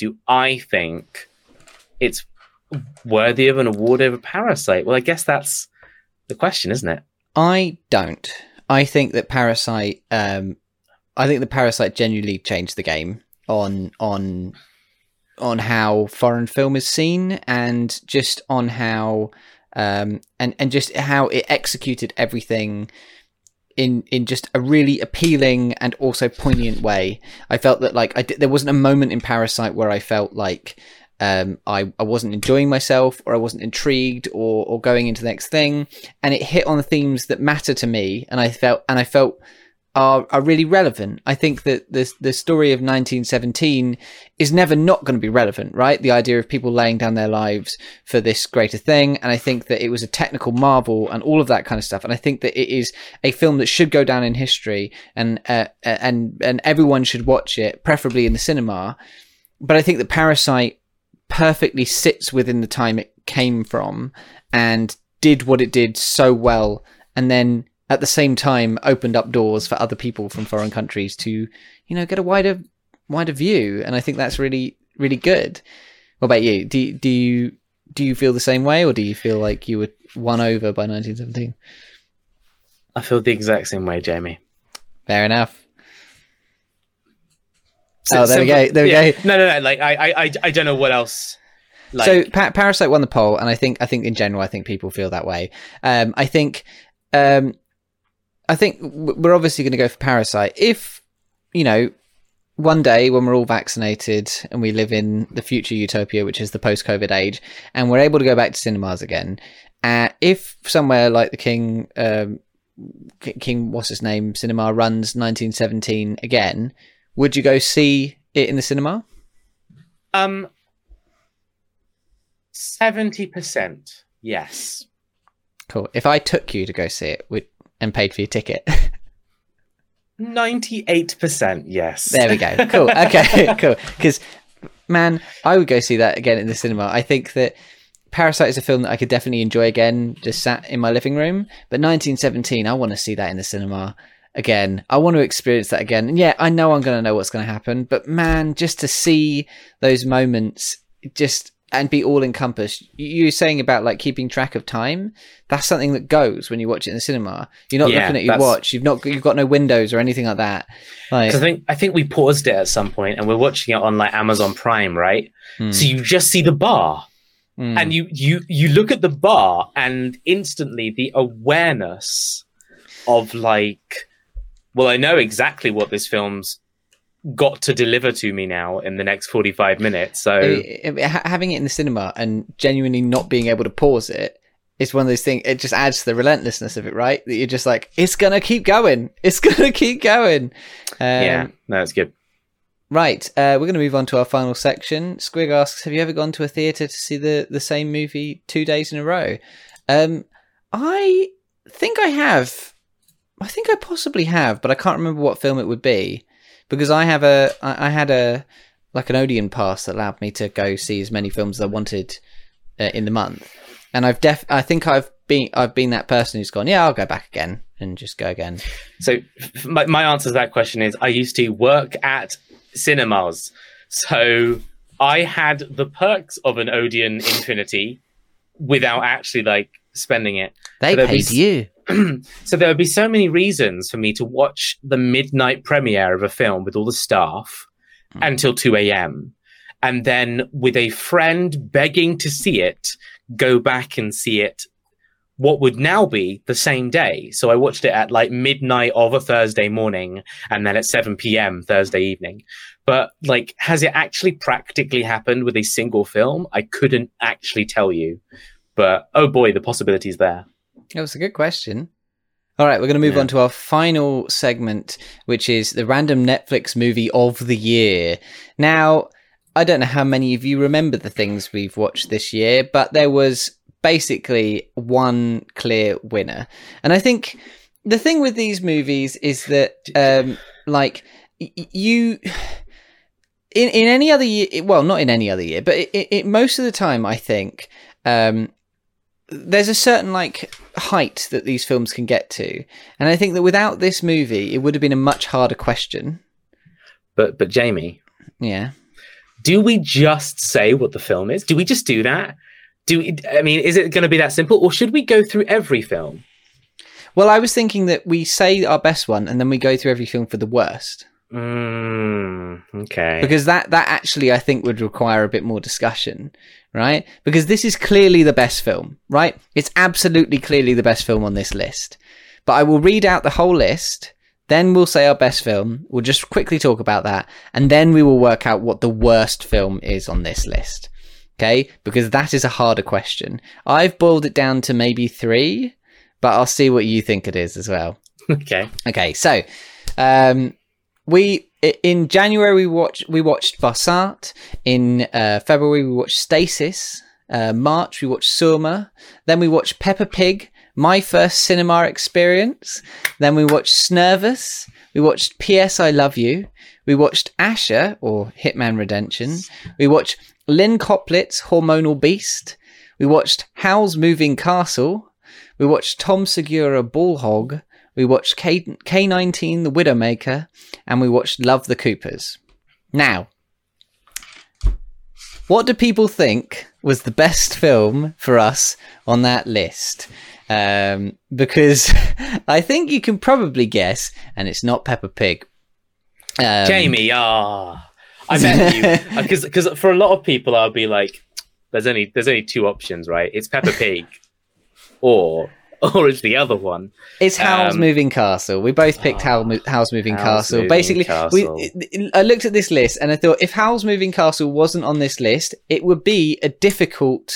Speaker 2: it's worthy of an award over Parasite? Well, I guess that's the question, isn't it?
Speaker 1: I don't. I think that Parasite genuinely changed the game on how foreign film is seen, and just on how and just how it executed everything in just a really appealing and also poignant way. I felt that, like, there wasn't a moment in Parasite where I felt like I wasn't enjoying myself, or I wasn't intrigued, or going into the next thing. And it hit on the themes that matter to me, and I felt are really relevant. I think that the story of 1917 is never not going to be relevant, right? The idea of people laying down their lives for this greater thing. And I think that it was a technical marvel and all of that kind of stuff. And I think that it is a film that should go down in history, and everyone should watch it, preferably in the cinema. But I think that Parasite perfectly sits within the time it came from and did what it did so well. And then, at the same time, opened up doors for other people from foreign countries to, get a wider view. And I think that's really, really good. What about you? Do you feel the same way, or do you feel like you were won over by 1917?
Speaker 2: I feel the exact same way, Jamie.
Speaker 1: Fair enough. There we go.
Speaker 2: No. Like, I don't know what else
Speaker 1: So Parasite won the poll, and I think in general, I think people feel that way. I think we're obviously going to go for Parasite. If, one day when we're all vaccinated and we live in the future utopia, which is the post-COVID age, and we're able to go back to cinemas again, if somewhere like the King what's his name cinema runs 1917 again, would you go see it in the cinema?
Speaker 2: 70%, yes.
Speaker 1: Cool. If I took you to go see it and paid for your ticket.
Speaker 2: 98%, yes.
Speaker 1: There we go. Cool. Okay, cool. Because, man, I would go see that again in the cinema. I think that Parasite is a film that I could definitely enjoy again, just sat in my living room. But 1917, I want to see that in the cinema again. I want to experience that again. And yeah, I know I'm going to know what's going to happen. But, man, just to see those moments and be all encompassed. You were saying about like keeping track of time. That's something that goes when you watch it in the cinema. You're not looking at your watch. You've got no windows or anything like that. Like,
Speaker 2: I think we paused it at some point and we're watching it on like Amazon Prime, right? So you just see the bar, and you look at the bar, and instantly the awareness of like, well, I know exactly what this film's got to deliver to me now in the next 45 minutes. So
Speaker 1: having it in the cinema and genuinely not being able to pause it is one of those things. It just adds to the relentlessness of it, right? That you're just like, it's gonna keep going. It's gonna keep going.
Speaker 2: Yeah, no, it's good.
Speaker 1: Right, we're going to move on to our final section. Squig asks, have you ever gone to a theatre to see the same movie 2 days in a row? I think I have. I think I possibly have, but I can't remember what film it would be. Because I had an Odeon pass that allowed me to go see as many films as I wanted in the month, and I think I've been that person who's gone, yeah, I'll go back again and just go again.
Speaker 2: So my answer to that question is I used to work at cinemas, so I had the perks of an Odeon Infinity without actually like spending it.
Speaker 1: They paid you.
Speaker 2: So there would be so many reasons for me to watch the midnight premiere of a film with all the staff until 2 a.m. and then with a friend begging to see it, go back and see it what would now be the same day. So I watched it at like midnight of a Thursday morning and then at 7 p.m. Thursday evening. But like, has it actually practically happened with a single film? I couldn't actually tell you. But oh boy, the possibility's there.
Speaker 1: That was a good question. All right, we're going to move on to our final segment, which is the random Netflix movie of the year. Now, I don't know how many of you remember the things we've watched this year, but there was basically one clear winner. And I think the thing with these movies is that, like, you... In any other year... Well, not in any other year, but it most of the time, I think... there's a certain like height that these films can get to, and I think that without this movie, it would have been a much harder question.
Speaker 2: But Jamie,
Speaker 1: yeah,
Speaker 2: do we just say what the film is? Do we just do that? Is it going to be that simple, or should we go through every film?
Speaker 1: Well, I was thinking that we say our best one, and then we go through every film for the worst.
Speaker 2: Okay.
Speaker 1: Because that actually, I think, would require a bit more discussion, right? Because this is clearly the best film, right? It's absolutely clearly the best film on this list. But I will read out the whole list, then we'll say our best film. We'll just quickly talk about that, and then we will work out what the worst film is on this list, okay? Because that is a harder question. I've boiled it down to maybe 3, but I'll see what you think it is as well. Okay, so... in January we watched Barsat. In February we watched Stasis. March we watched Surma. Then we watched Peppa Pig, my first cinema experience. Then we watched Snervous. We watched P.S. I Love You. We watched Asher, or Hitman Redemption. We watched Lynn Coplett's Hormonal Beast. We watched Howl's Moving Castle. We watched Tom Segura Ball Hog. We watched K-19 The Widowmaker, and we watched Love the Coopers. Now, what do people think was the best film for us on that list? Because I think you can probably guess, and it's not Peppa Pig.
Speaker 2: Jamie, I bet you. Because for a lot of people, I'll be like, there's only two options, right? It's Peppa Pig, or it's the other one.
Speaker 1: It's Howl's Moving Castle. We both picked Howl's Moving Castle.
Speaker 2: Moving
Speaker 1: Basically,
Speaker 2: Castle.
Speaker 1: I looked at this list and I thought if Howl's Moving Castle wasn't on this list, it would be a difficult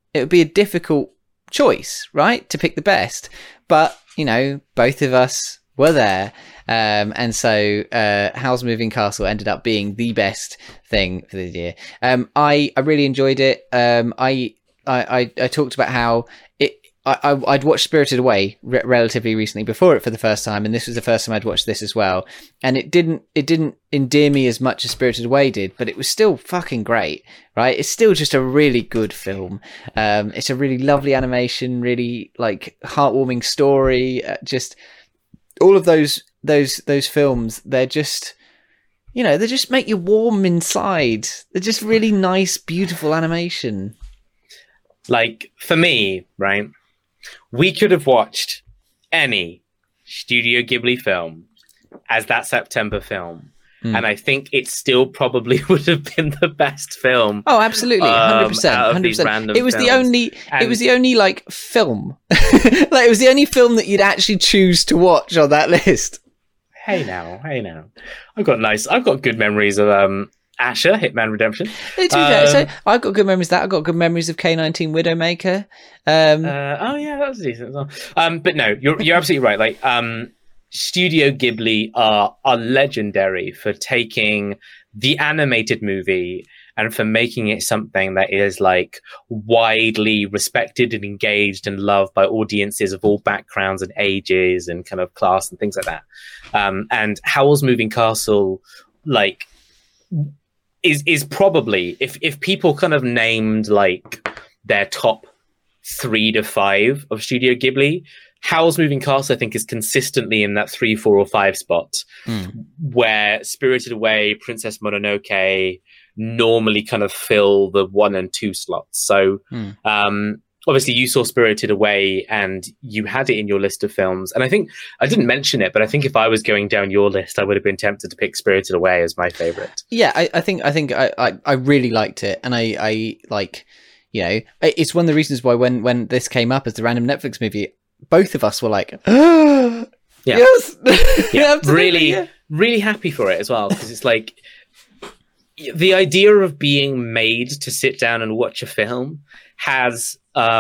Speaker 1: choice, right, to pick the best. But both of us were there, and so Howl's Moving Castle ended up being the best thing for the year. I really enjoyed it. I talked about how I'd watched Spirited Away relatively recently before it for the first time, and this was the first time I'd watched this as well. And it didn't endear me as much as Spirited Away did, but it was still fucking great, right? It's still just a really good film. It's a really lovely animation, really like heartwarming story. Just all of those films, they're just, they just make you warm inside. They're just really nice, beautiful animation.
Speaker 2: Like for me, right? We could have watched any Studio Ghibli film as that September film. And I think it still probably would have been the best film.
Speaker 1: Oh, absolutely. 100%. 100%. It was the only like film. Like it was the only film that you'd actually choose to watch on that list.
Speaker 2: Hey now. I've got good memories of Asher, Hitman Redemption.
Speaker 1: So I've got good memories of that. I've got good memories of K-19 Widowmaker.
Speaker 2: That was decent as well. But no, you're absolutely right. Like, Studio Ghibli are legendary for taking the animated movie and for making it something that is like widely respected and engaged and loved by audiences of all backgrounds and ages and kind of class and things like that. And Howl's Moving Castle, like, is probably, if people kind of named like their top 3 to 5 of Studio Ghibli, Howl's Moving Castle I think is consistently in that 3, 4, or 5 spot, where Spirited Away, Princess Mononoke normally kind of fill the 1 and 2 slots. So obviously you saw Spirited Away and you had it in your list of films. And I think I didn't mention it, but I think if I was going down your list, I would have been tempted to pick Spirited Away as my favorite.
Speaker 1: Yeah, I think I really liked it. And I like, it's one of the reasons why when this came up as the random Netflix movie, both of us were like,
Speaker 2: yeah.
Speaker 1: Yes.
Speaker 2: Yeah, really happy for it as well. Because it's like the idea of being made to sit down and watch a film has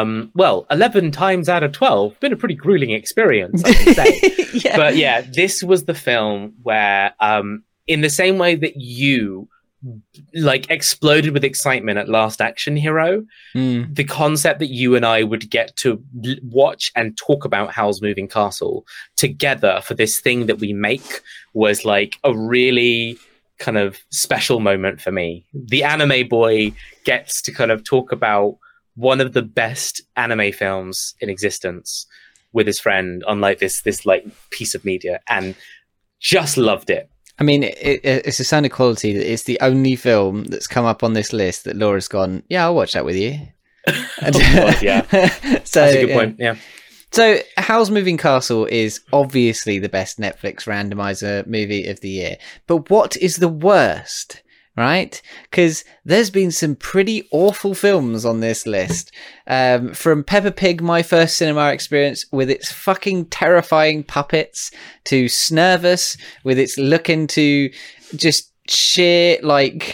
Speaker 2: 11 times out of 12 been a pretty grueling experience, I would say. Yeah. But yeah, this was the film where in the same way that you like exploded with excitement at Last Action Hero, the concept that you and I would get to watch and talk about Howl's Moving Castle together for this thing that we make was like a really kind of special moment for me. The anime boy gets to kind of talk about one of the best anime films in existence with his friend on like this like piece of media, and just loved it.
Speaker 1: I mean, it's a sign of quality that it's the only film that's come up on this list that Laura's gone, yeah, I'll watch that with you.
Speaker 2: God, yeah.
Speaker 1: So,
Speaker 2: that's a good point, yeah.
Speaker 1: So Howl's Moving Castle is obviously the best Netflix randomizer movie of the year. But what is the worst? Right? Because there's been some pretty awful films on this list. From Peppa Pig, my first cinema experience with its fucking terrifying puppets, to Snervous with its look into just sheer like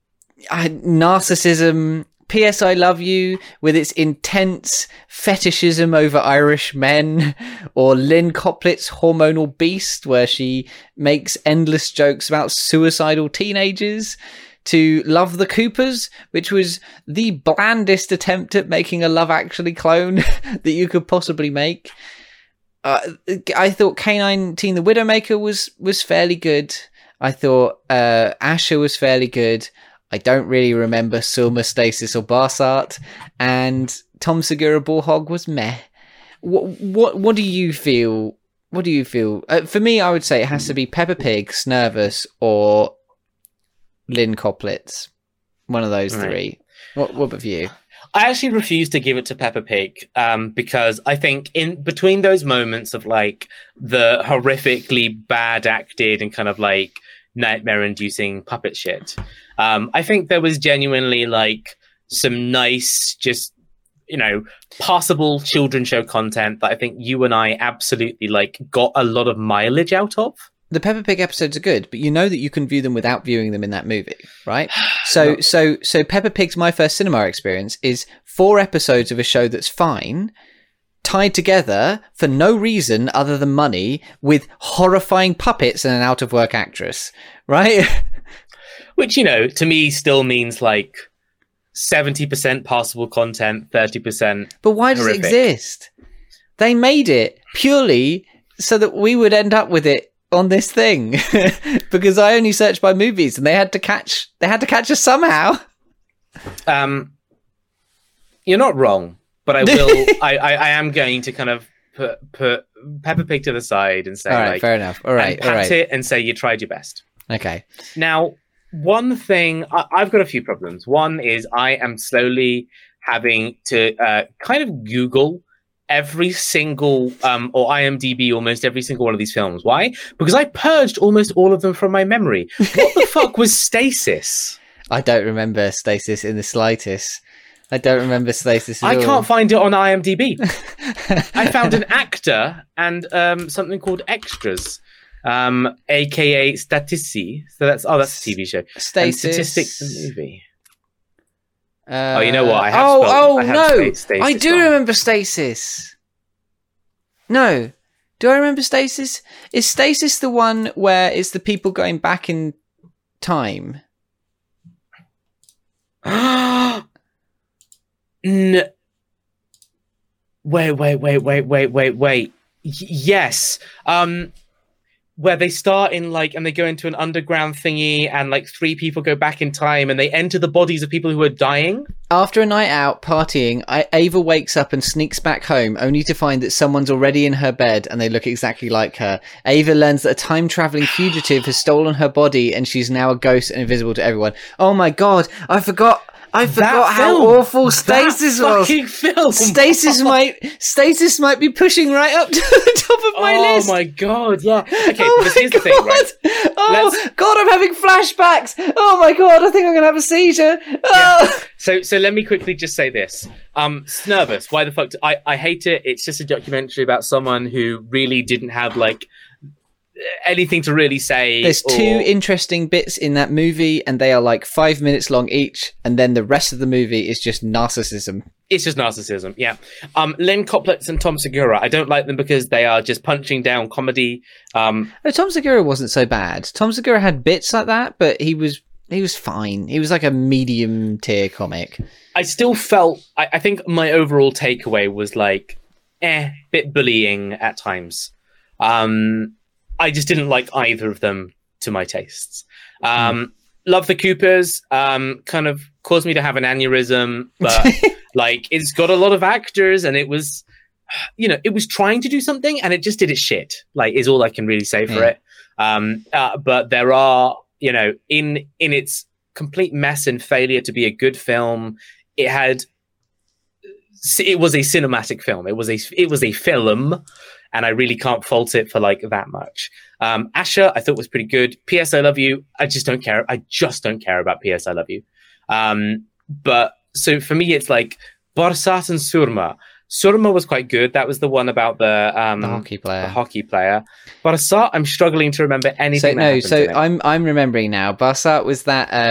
Speaker 1: narcissism. P.S. I Love You with its intense fetishism over Irish men, or Lynn Coplett's Hormonal Beast, where she makes endless jokes about suicidal teenagers, to Love the Coopers, which was the blandest attempt at making a Love Actually clone that you could possibly make. I thought K-19 The Widowmaker was fairly good. I thought Asher was fairly good. I don't really remember Sulma, Stasis, or Barsart, and Tom Segura Bullhog was meh. What do you feel? What do you feel? For me, I would say it has to be Peppa Pig, Snervous, or Lynn Coplett's. One of those three. What about you?
Speaker 2: I actually refuse to give it to Peppa Pig because I think in between those moments of like the horrifically bad acted and kind of like nightmare-inducing puppet shit, I think there was genuinely like some nice, just, passable children's show content that I think you and I absolutely got a lot of mileage out of.
Speaker 1: The Peppa Pig episodes are good, but you know that you can view them without viewing them in that movie, right? So Peppa Pig's My First Cinema Experience is 4 episodes of a show that's fine, tied together for no reason other than money, with horrifying puppets and an out-of-work actress, right?
Speaker 2: Which, to me still means 70% passable content, 30%.
Speaker 1: But why does
Speaker 2: horrific.
Speaker 1: it exist? They made it purely so that we would end up with it on this thing, because I only searched by movies, and they had to catch us somehow.
Speaker 2: You're not wrong, but I will. I am going to kind of put Peppa Pig to the side and say,
Speaker 1: all right, fair enough. All right,
Speaker 2: and pat it and say you tried your best.
Speaker 1: Okay.
Speaker 2: Now, one thing I've got a few problems. One is I am slowly having to kind of Google every single or IMDb almost every single one of these films. Why? Because I purged almost all of them from my memory. What the fuck was Stasis?
Speaker 1: I don't remember Stasis in the slightest. I don't remember Stasis at all.
Speaker 2: I can't find it on IMDb. I found an actor and something called Extras, aka Statisti. So that's a TV show.
Speaker 1: Stasis.
Speaker 2: And Statistics, the movie. You know what? I have Stasis
Speaker 1: I do
Speaker 2: wrong.
Speaker 1: remember Stasis. No. Do I remember Stasis? Is Stasis the one where it's the people going back in time?
Speaker 2: Wait. Yes. Where they start in and they go into an underground thingy, and 3 people go back in time and they enter the bodies of people who are dying.
Speaker 1: After a night out partying, Ava wakes up and sneaks back home, only to find that someone's already in her bed and they look exactly like her. Ava learns that a time-traveling fugitive has stolen her body, and she's now a ghost and invisible to everyone. Oh my god, I forgot how awful Stasis was.
Speaker 2: Fucking film.
Speaker 1: Stasis might be pushing right up to the top of my list.
Speaker 2: Oh my god, yeah. Okay, but here's the thing, right?
Speaker 1: God, I'm having flashbacks. Oh my god, I think I'm gonna have a seizure. Oh.
Speaker 2: Yeah. So let me quickly just say this. Snervous. Why the fuck? I hate it. It's just a documentary about someone who really didn't have anything to really say.
Speaker 1: There's 2 interesting bits in that movie, and they are 5 minutes long each, and then the rest of the movie is just narcissism.
Speaker 2: It's just narcissism, yeah. Len Koplitz and Tom Segura, I don't like them because they are just punching down comedy.
Speaker 1: No, Tom Segura wasn't so bad. Tom Segura had bits like that, but he was fine. He was a medium tier comic.
Speaker 2: I still felt, I think my overall takeaway was bit bullying at times. I just didn't like either of them to my tastes. Love the Coopers, kind of caused me to have an aneurysm, but it's got a lot of actors, and it was, it was trying to do something and it just did it shit, is all I can really say for it. But there are, in its complete mess and failure to be a good film, it was a cinematic film. It was a film. And I really can't fault it for that much. Asher, I thought was pretty good. P.S. I Love You, I just don't care. I just don't care about P.S. I Love You. But so for me, it's Barsat and Surma. Surma was quite good. That was the one about the hockey player. Barsat, I'm struggling to remember anything.
Speaker 1: I'm remembering now. Barsat was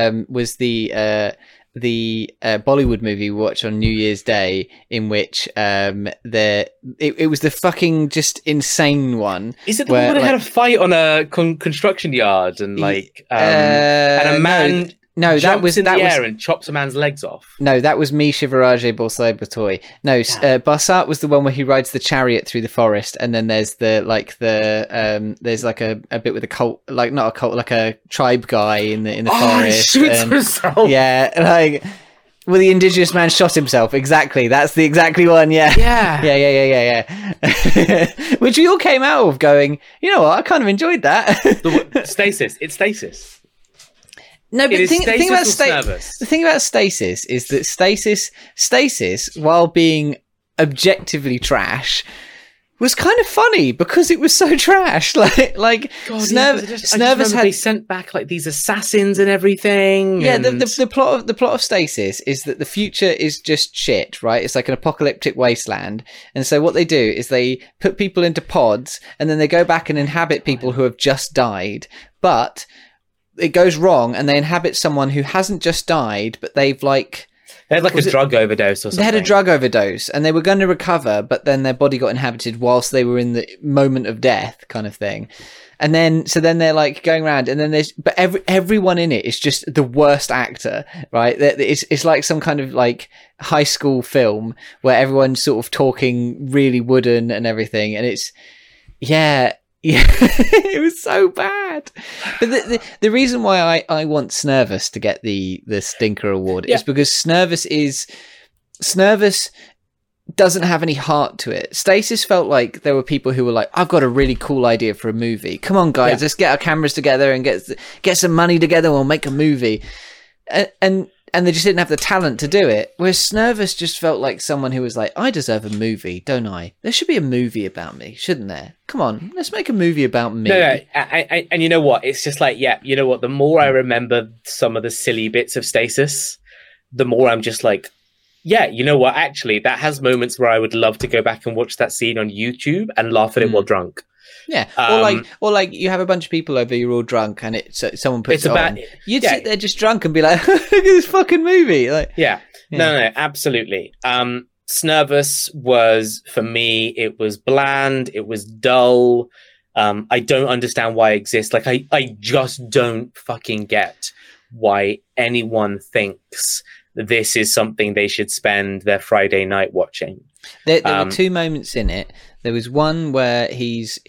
Speaker 1: the Bollywood movie we watched on New Year's Day, in which it was the fucking just insane one.
Speaker 2: Is it the one that had a fight on a construction yard and and a man jumps in the air and chops a man's legs off? No,
Speaker 1: that was Me Shivaraje Bolsai Batoy. No, Barsat was the one where he rides the chariot through the forest, and then there's there's a bit with a cult, not a cult, a tribe guy in the forest.
Speaker 2: He shoots himself.
Speaker 1: Yeah, well, the indigenous man shot himself. Exactly, that's the exactly one. Yeah. Which we all came out of going, you know what? I kind of enjoyed that.
Speaker 2: Stasis. It's Stasis.
Speaker 1: No, but the thing about Stasis is that Stasis, while being objectively trash, was kind of funny because it was so trash. Like
Speaker 2: God,
Speaker 1: Snervous had
Speaker 2: they sent back like these assassins and everything.
Speaker 1: Yeah,
Speaker 2: and...
Speaker 1: the plot of Stasis is that the future is just shit, right? It's like an apocalyptic wasteland, and so what they do is they put people into pods, and then they go back and inhabit people who have just died. But it goes wrong, and they inhabit someone who hasn't just died, but they've like.
Speaker 2: They had like a drug overdose or something.
Speaker 1: They had a drug overdose and they were going to recover, but then their body got inhabited whilst they were in the moment of death kind of thing. And then they're like going around and then everyone in it is just the worst actor, right? It's like some kind of like high school film where everyone's sort of talking really wooden and everything. And it's, yeah, it was so bad. But the reason why I want Snervous to get the Stinker Award is because Snervous doesn't have any heart to it. Stasis felt like there were people who were like, I've got a really cool idea for a movie. Come on, guys, let's get our cameras together and get some money together and we'll make a movie. And they just didn't have the talent to do it. Whereas Snervous just felt like someone who was like, I deserve a movie, don't I? There should be a movie about me, shouldn't there? Come on, let's make a movie about me.
Speaker 2: No, and you know what? It's just like, you know what? The more I remember some of the silly bits of Stasis, the more I'm just like, you know what? Actually, that has moments where I would love to go back and watch that scene on YouTube and laugh at it while drunk.
Speaker 1: Yeah, or like you have a bunch of people over, you're all drunk, and someone puts it on. You'd sit there just drunk and be like, "Look at this fucking movie!" Like,
Speaker 2: no, absolutely. Snervous was, for me, it was bland, it was dull. I don't understand why it exists. Like, I just don't fucking get why anyone thinks this is something they should spend their Friday night watching.
Speaker 1: There were two moments in it. There was one where he's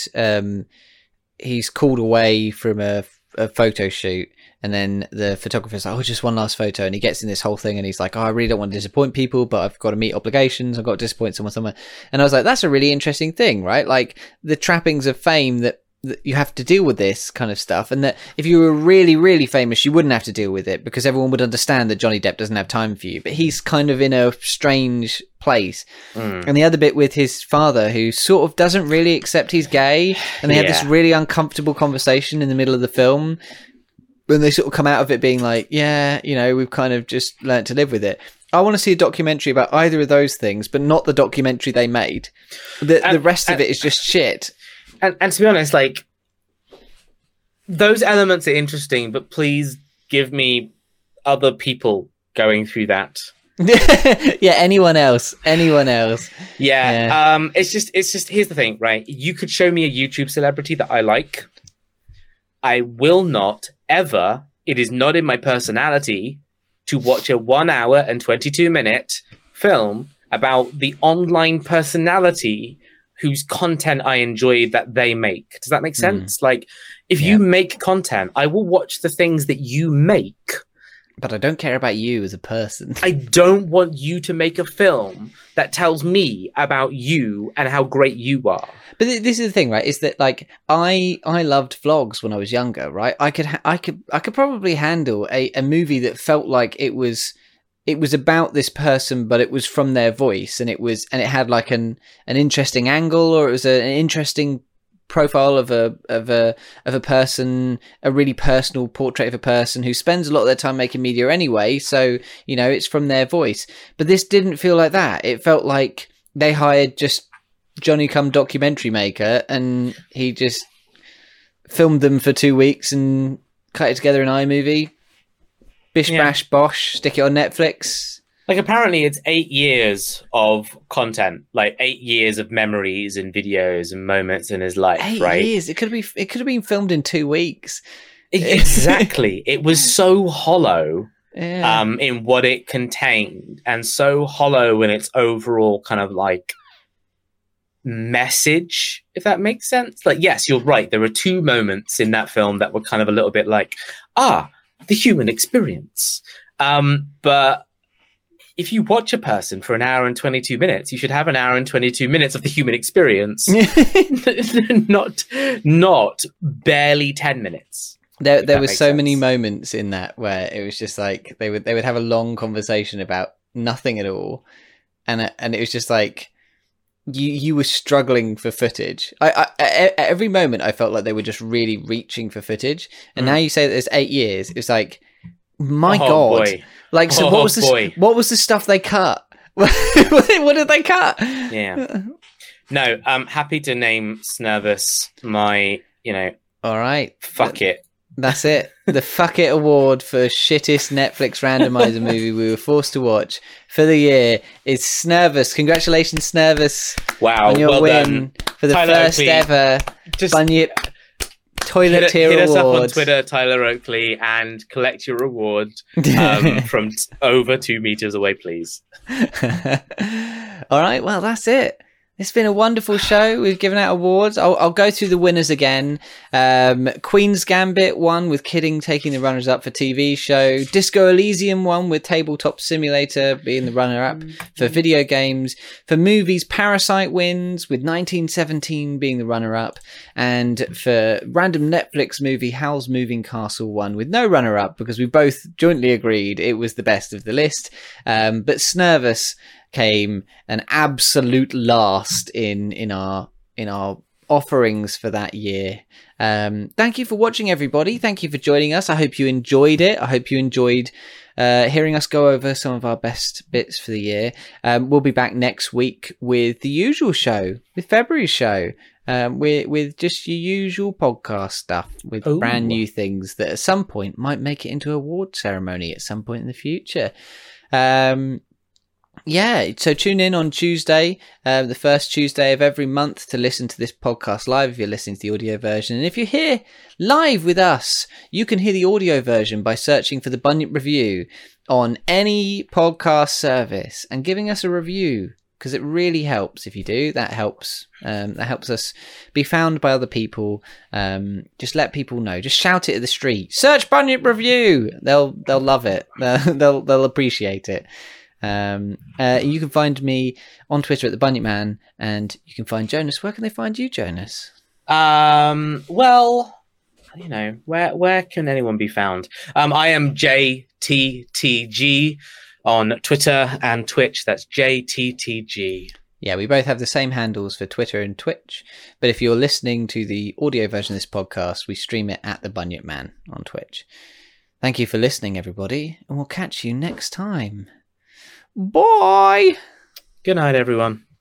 Speaker 1: called away from a photo shoot, and then the photographer's like, just one last photo, and he gets in this whole thing and he's like, I really don't want to disappoint people, but I've got to meet obligations, I've got to disappoint someone somewhere. And I was like, that's a really interesting thing, right? Like the trappings of fame that you have to deal with this kind of stuff, and that if you were really, really famous, you wouldn't have to deal with it because everyone would understand that Johnny Depp doesn't have time for you. But he's kind of in a strange place. And the other bit with his father, who sort of doesn't really accept he's gay, and they have this really uncomfortable conversation in the middle of the film when they sort of come out of it being like, we've kind of just learnt to live with it. I want to see a documentary about either of those things, but not the documentary they made. The rest of it is just shit.
Speaker 2: And to be honest, like, those elements are interesting, but please give me other people going through that.
Speaker 1: Anyone else.
Speaker 2: Yeah. It's just, here's the thing, right? You could show me a YouTube celebrity that I like. I will not ever, it is not in my personality to watch a 1 hour and 22-minute film about the online personality whose content I enjoy that they make. Does that make sense? Like, if you make content, I will watch the things that you make.
Speaker 1: But I don't care about you as a person.
Speaker 2: I don't want you to make a film that tells me about you and how great you are.
Speaker 1: But this is the thing, right? Is that like I loved vlogs when I was younger, right? I could probably handle a movie that felt like it was about this person, but it was from their voice, and it had like an interesting angle, or it was an interesting profile of a person, a really personal portrait of a person who spends a lot of their time making media anyway. So, it's from their voice. But this didn't feel like that. It felt like they hired just Johnny come documentary maker, and he just filmed them for 2 weeks and cut it together in iMovie. Bish bash bosh, stick it on Netflix.
Speaker 2: Like, apparently it's 8 years of content, like 8 years of memories and videos and moments in his life,
Speaker 1: 8
Speaker 2: right?
Speaker 1: years. It could have been filmed in 2 weeks.
Speaker 2: Exactly. It was so hollow in what it contained, and so hollow in its overall kind of like message, if that makes sense. Like, yes, you're right. There were 2 moments in that film that were kind of a little bit like, the human experience. But if you watch a person for 1 hour and 22 minutes, you should have 1 hour and 22 minutes of the human experience, not barely 10 minutes.
Speaker 1: There were so many moments in that where it was just like they would have a long conversation about nothing at all, and it was just like you were struggling for footage. At every moment I felt like they were just really reaching for footage. And now you say that there's 8 years. It's like, my God.
Speaker 2: Boy.
Speaker 1: Like, so what was the stuff they cut? What did they cut?
Speaker 2: Yeah. No, I'm happy to name Snervous my,
Speaker 1: All right.
Speaker 2: Fuck it.
Speaker 1: That's it. The Fuck It Award for shittest Netflix randomizer movie we were forced to watch for the year is Snervous. Congratulations, Snervous.
Speaker 2: Wow,
Speaker 1: on your
Speaker 2: well
Speaker 1: win
Speaker 2: done.
Speaker 1: for the
Speaker 2: Tyler
Speaker 1: first
Speaker 2: Oakley,
Speaker 1: ever Bunyip Toilet Tier
Speaker 2: hit
Speaker 1: Award.
Speaker 2: us up on Twitter, Tyler Oakley, and collect your reward from over 2 meters away, please.
Speaker 1: All right, well, that's it. It's been a wonderful show. We've given out awards. I'll go through the winners again. Queen's Gambit won with Kidding taking the runners-up for TV show. Disco Elysium won with Tabletop Simulator being the runner-up for video games. For movies, Parasite wins with 1917 being the runner-up. And for random Netflix movie, Howl's Moving Castle won with no runner-up because we both jointly agreed it was the best of the list. But Snervous came an absolute last in our offerings for that year. Thank you for watching, everybody. Thank you for joining us. I hope you enjoyed it. I hope you enjoyed hearing us go over some of our best bits for the year. We'll be back next week with the usual show, with February's show, with just your usual podcast stuff, with brand new things that at some point might make it into an award ceremony at some point in the future. Yeah, so tune in on Tuesday, the first Tuesday of every month, to listen to this podcast live if you're listening to the audio version. And if you're here live with us, you can hear the audio version by searching for the Bunyip Review on any podcast service and giving us a review, because it really helps if you do. That helps us be found by other people. Just let people know. Just shout it at the street. Search Bunyip Review. They'll love it. They'll appreciate it. You can find me on Twitter at the Bunyip Man, and you can find Jonas. Where can they find you, Jonas?
Speaker 2: Well, where can anyone be found? I am JTTG on Twitter and Twitch. That's JTTG.
Speaker 1: Yeah, we both have the same handles for Twitter and Twitch. But if you're listening to the audio version of this podcast, we stream it at the Bunyip Man on Twitch. Thank you for listening, everybody, and we'll catch you next time. Bye.
Speaker 2: Good night, everyone.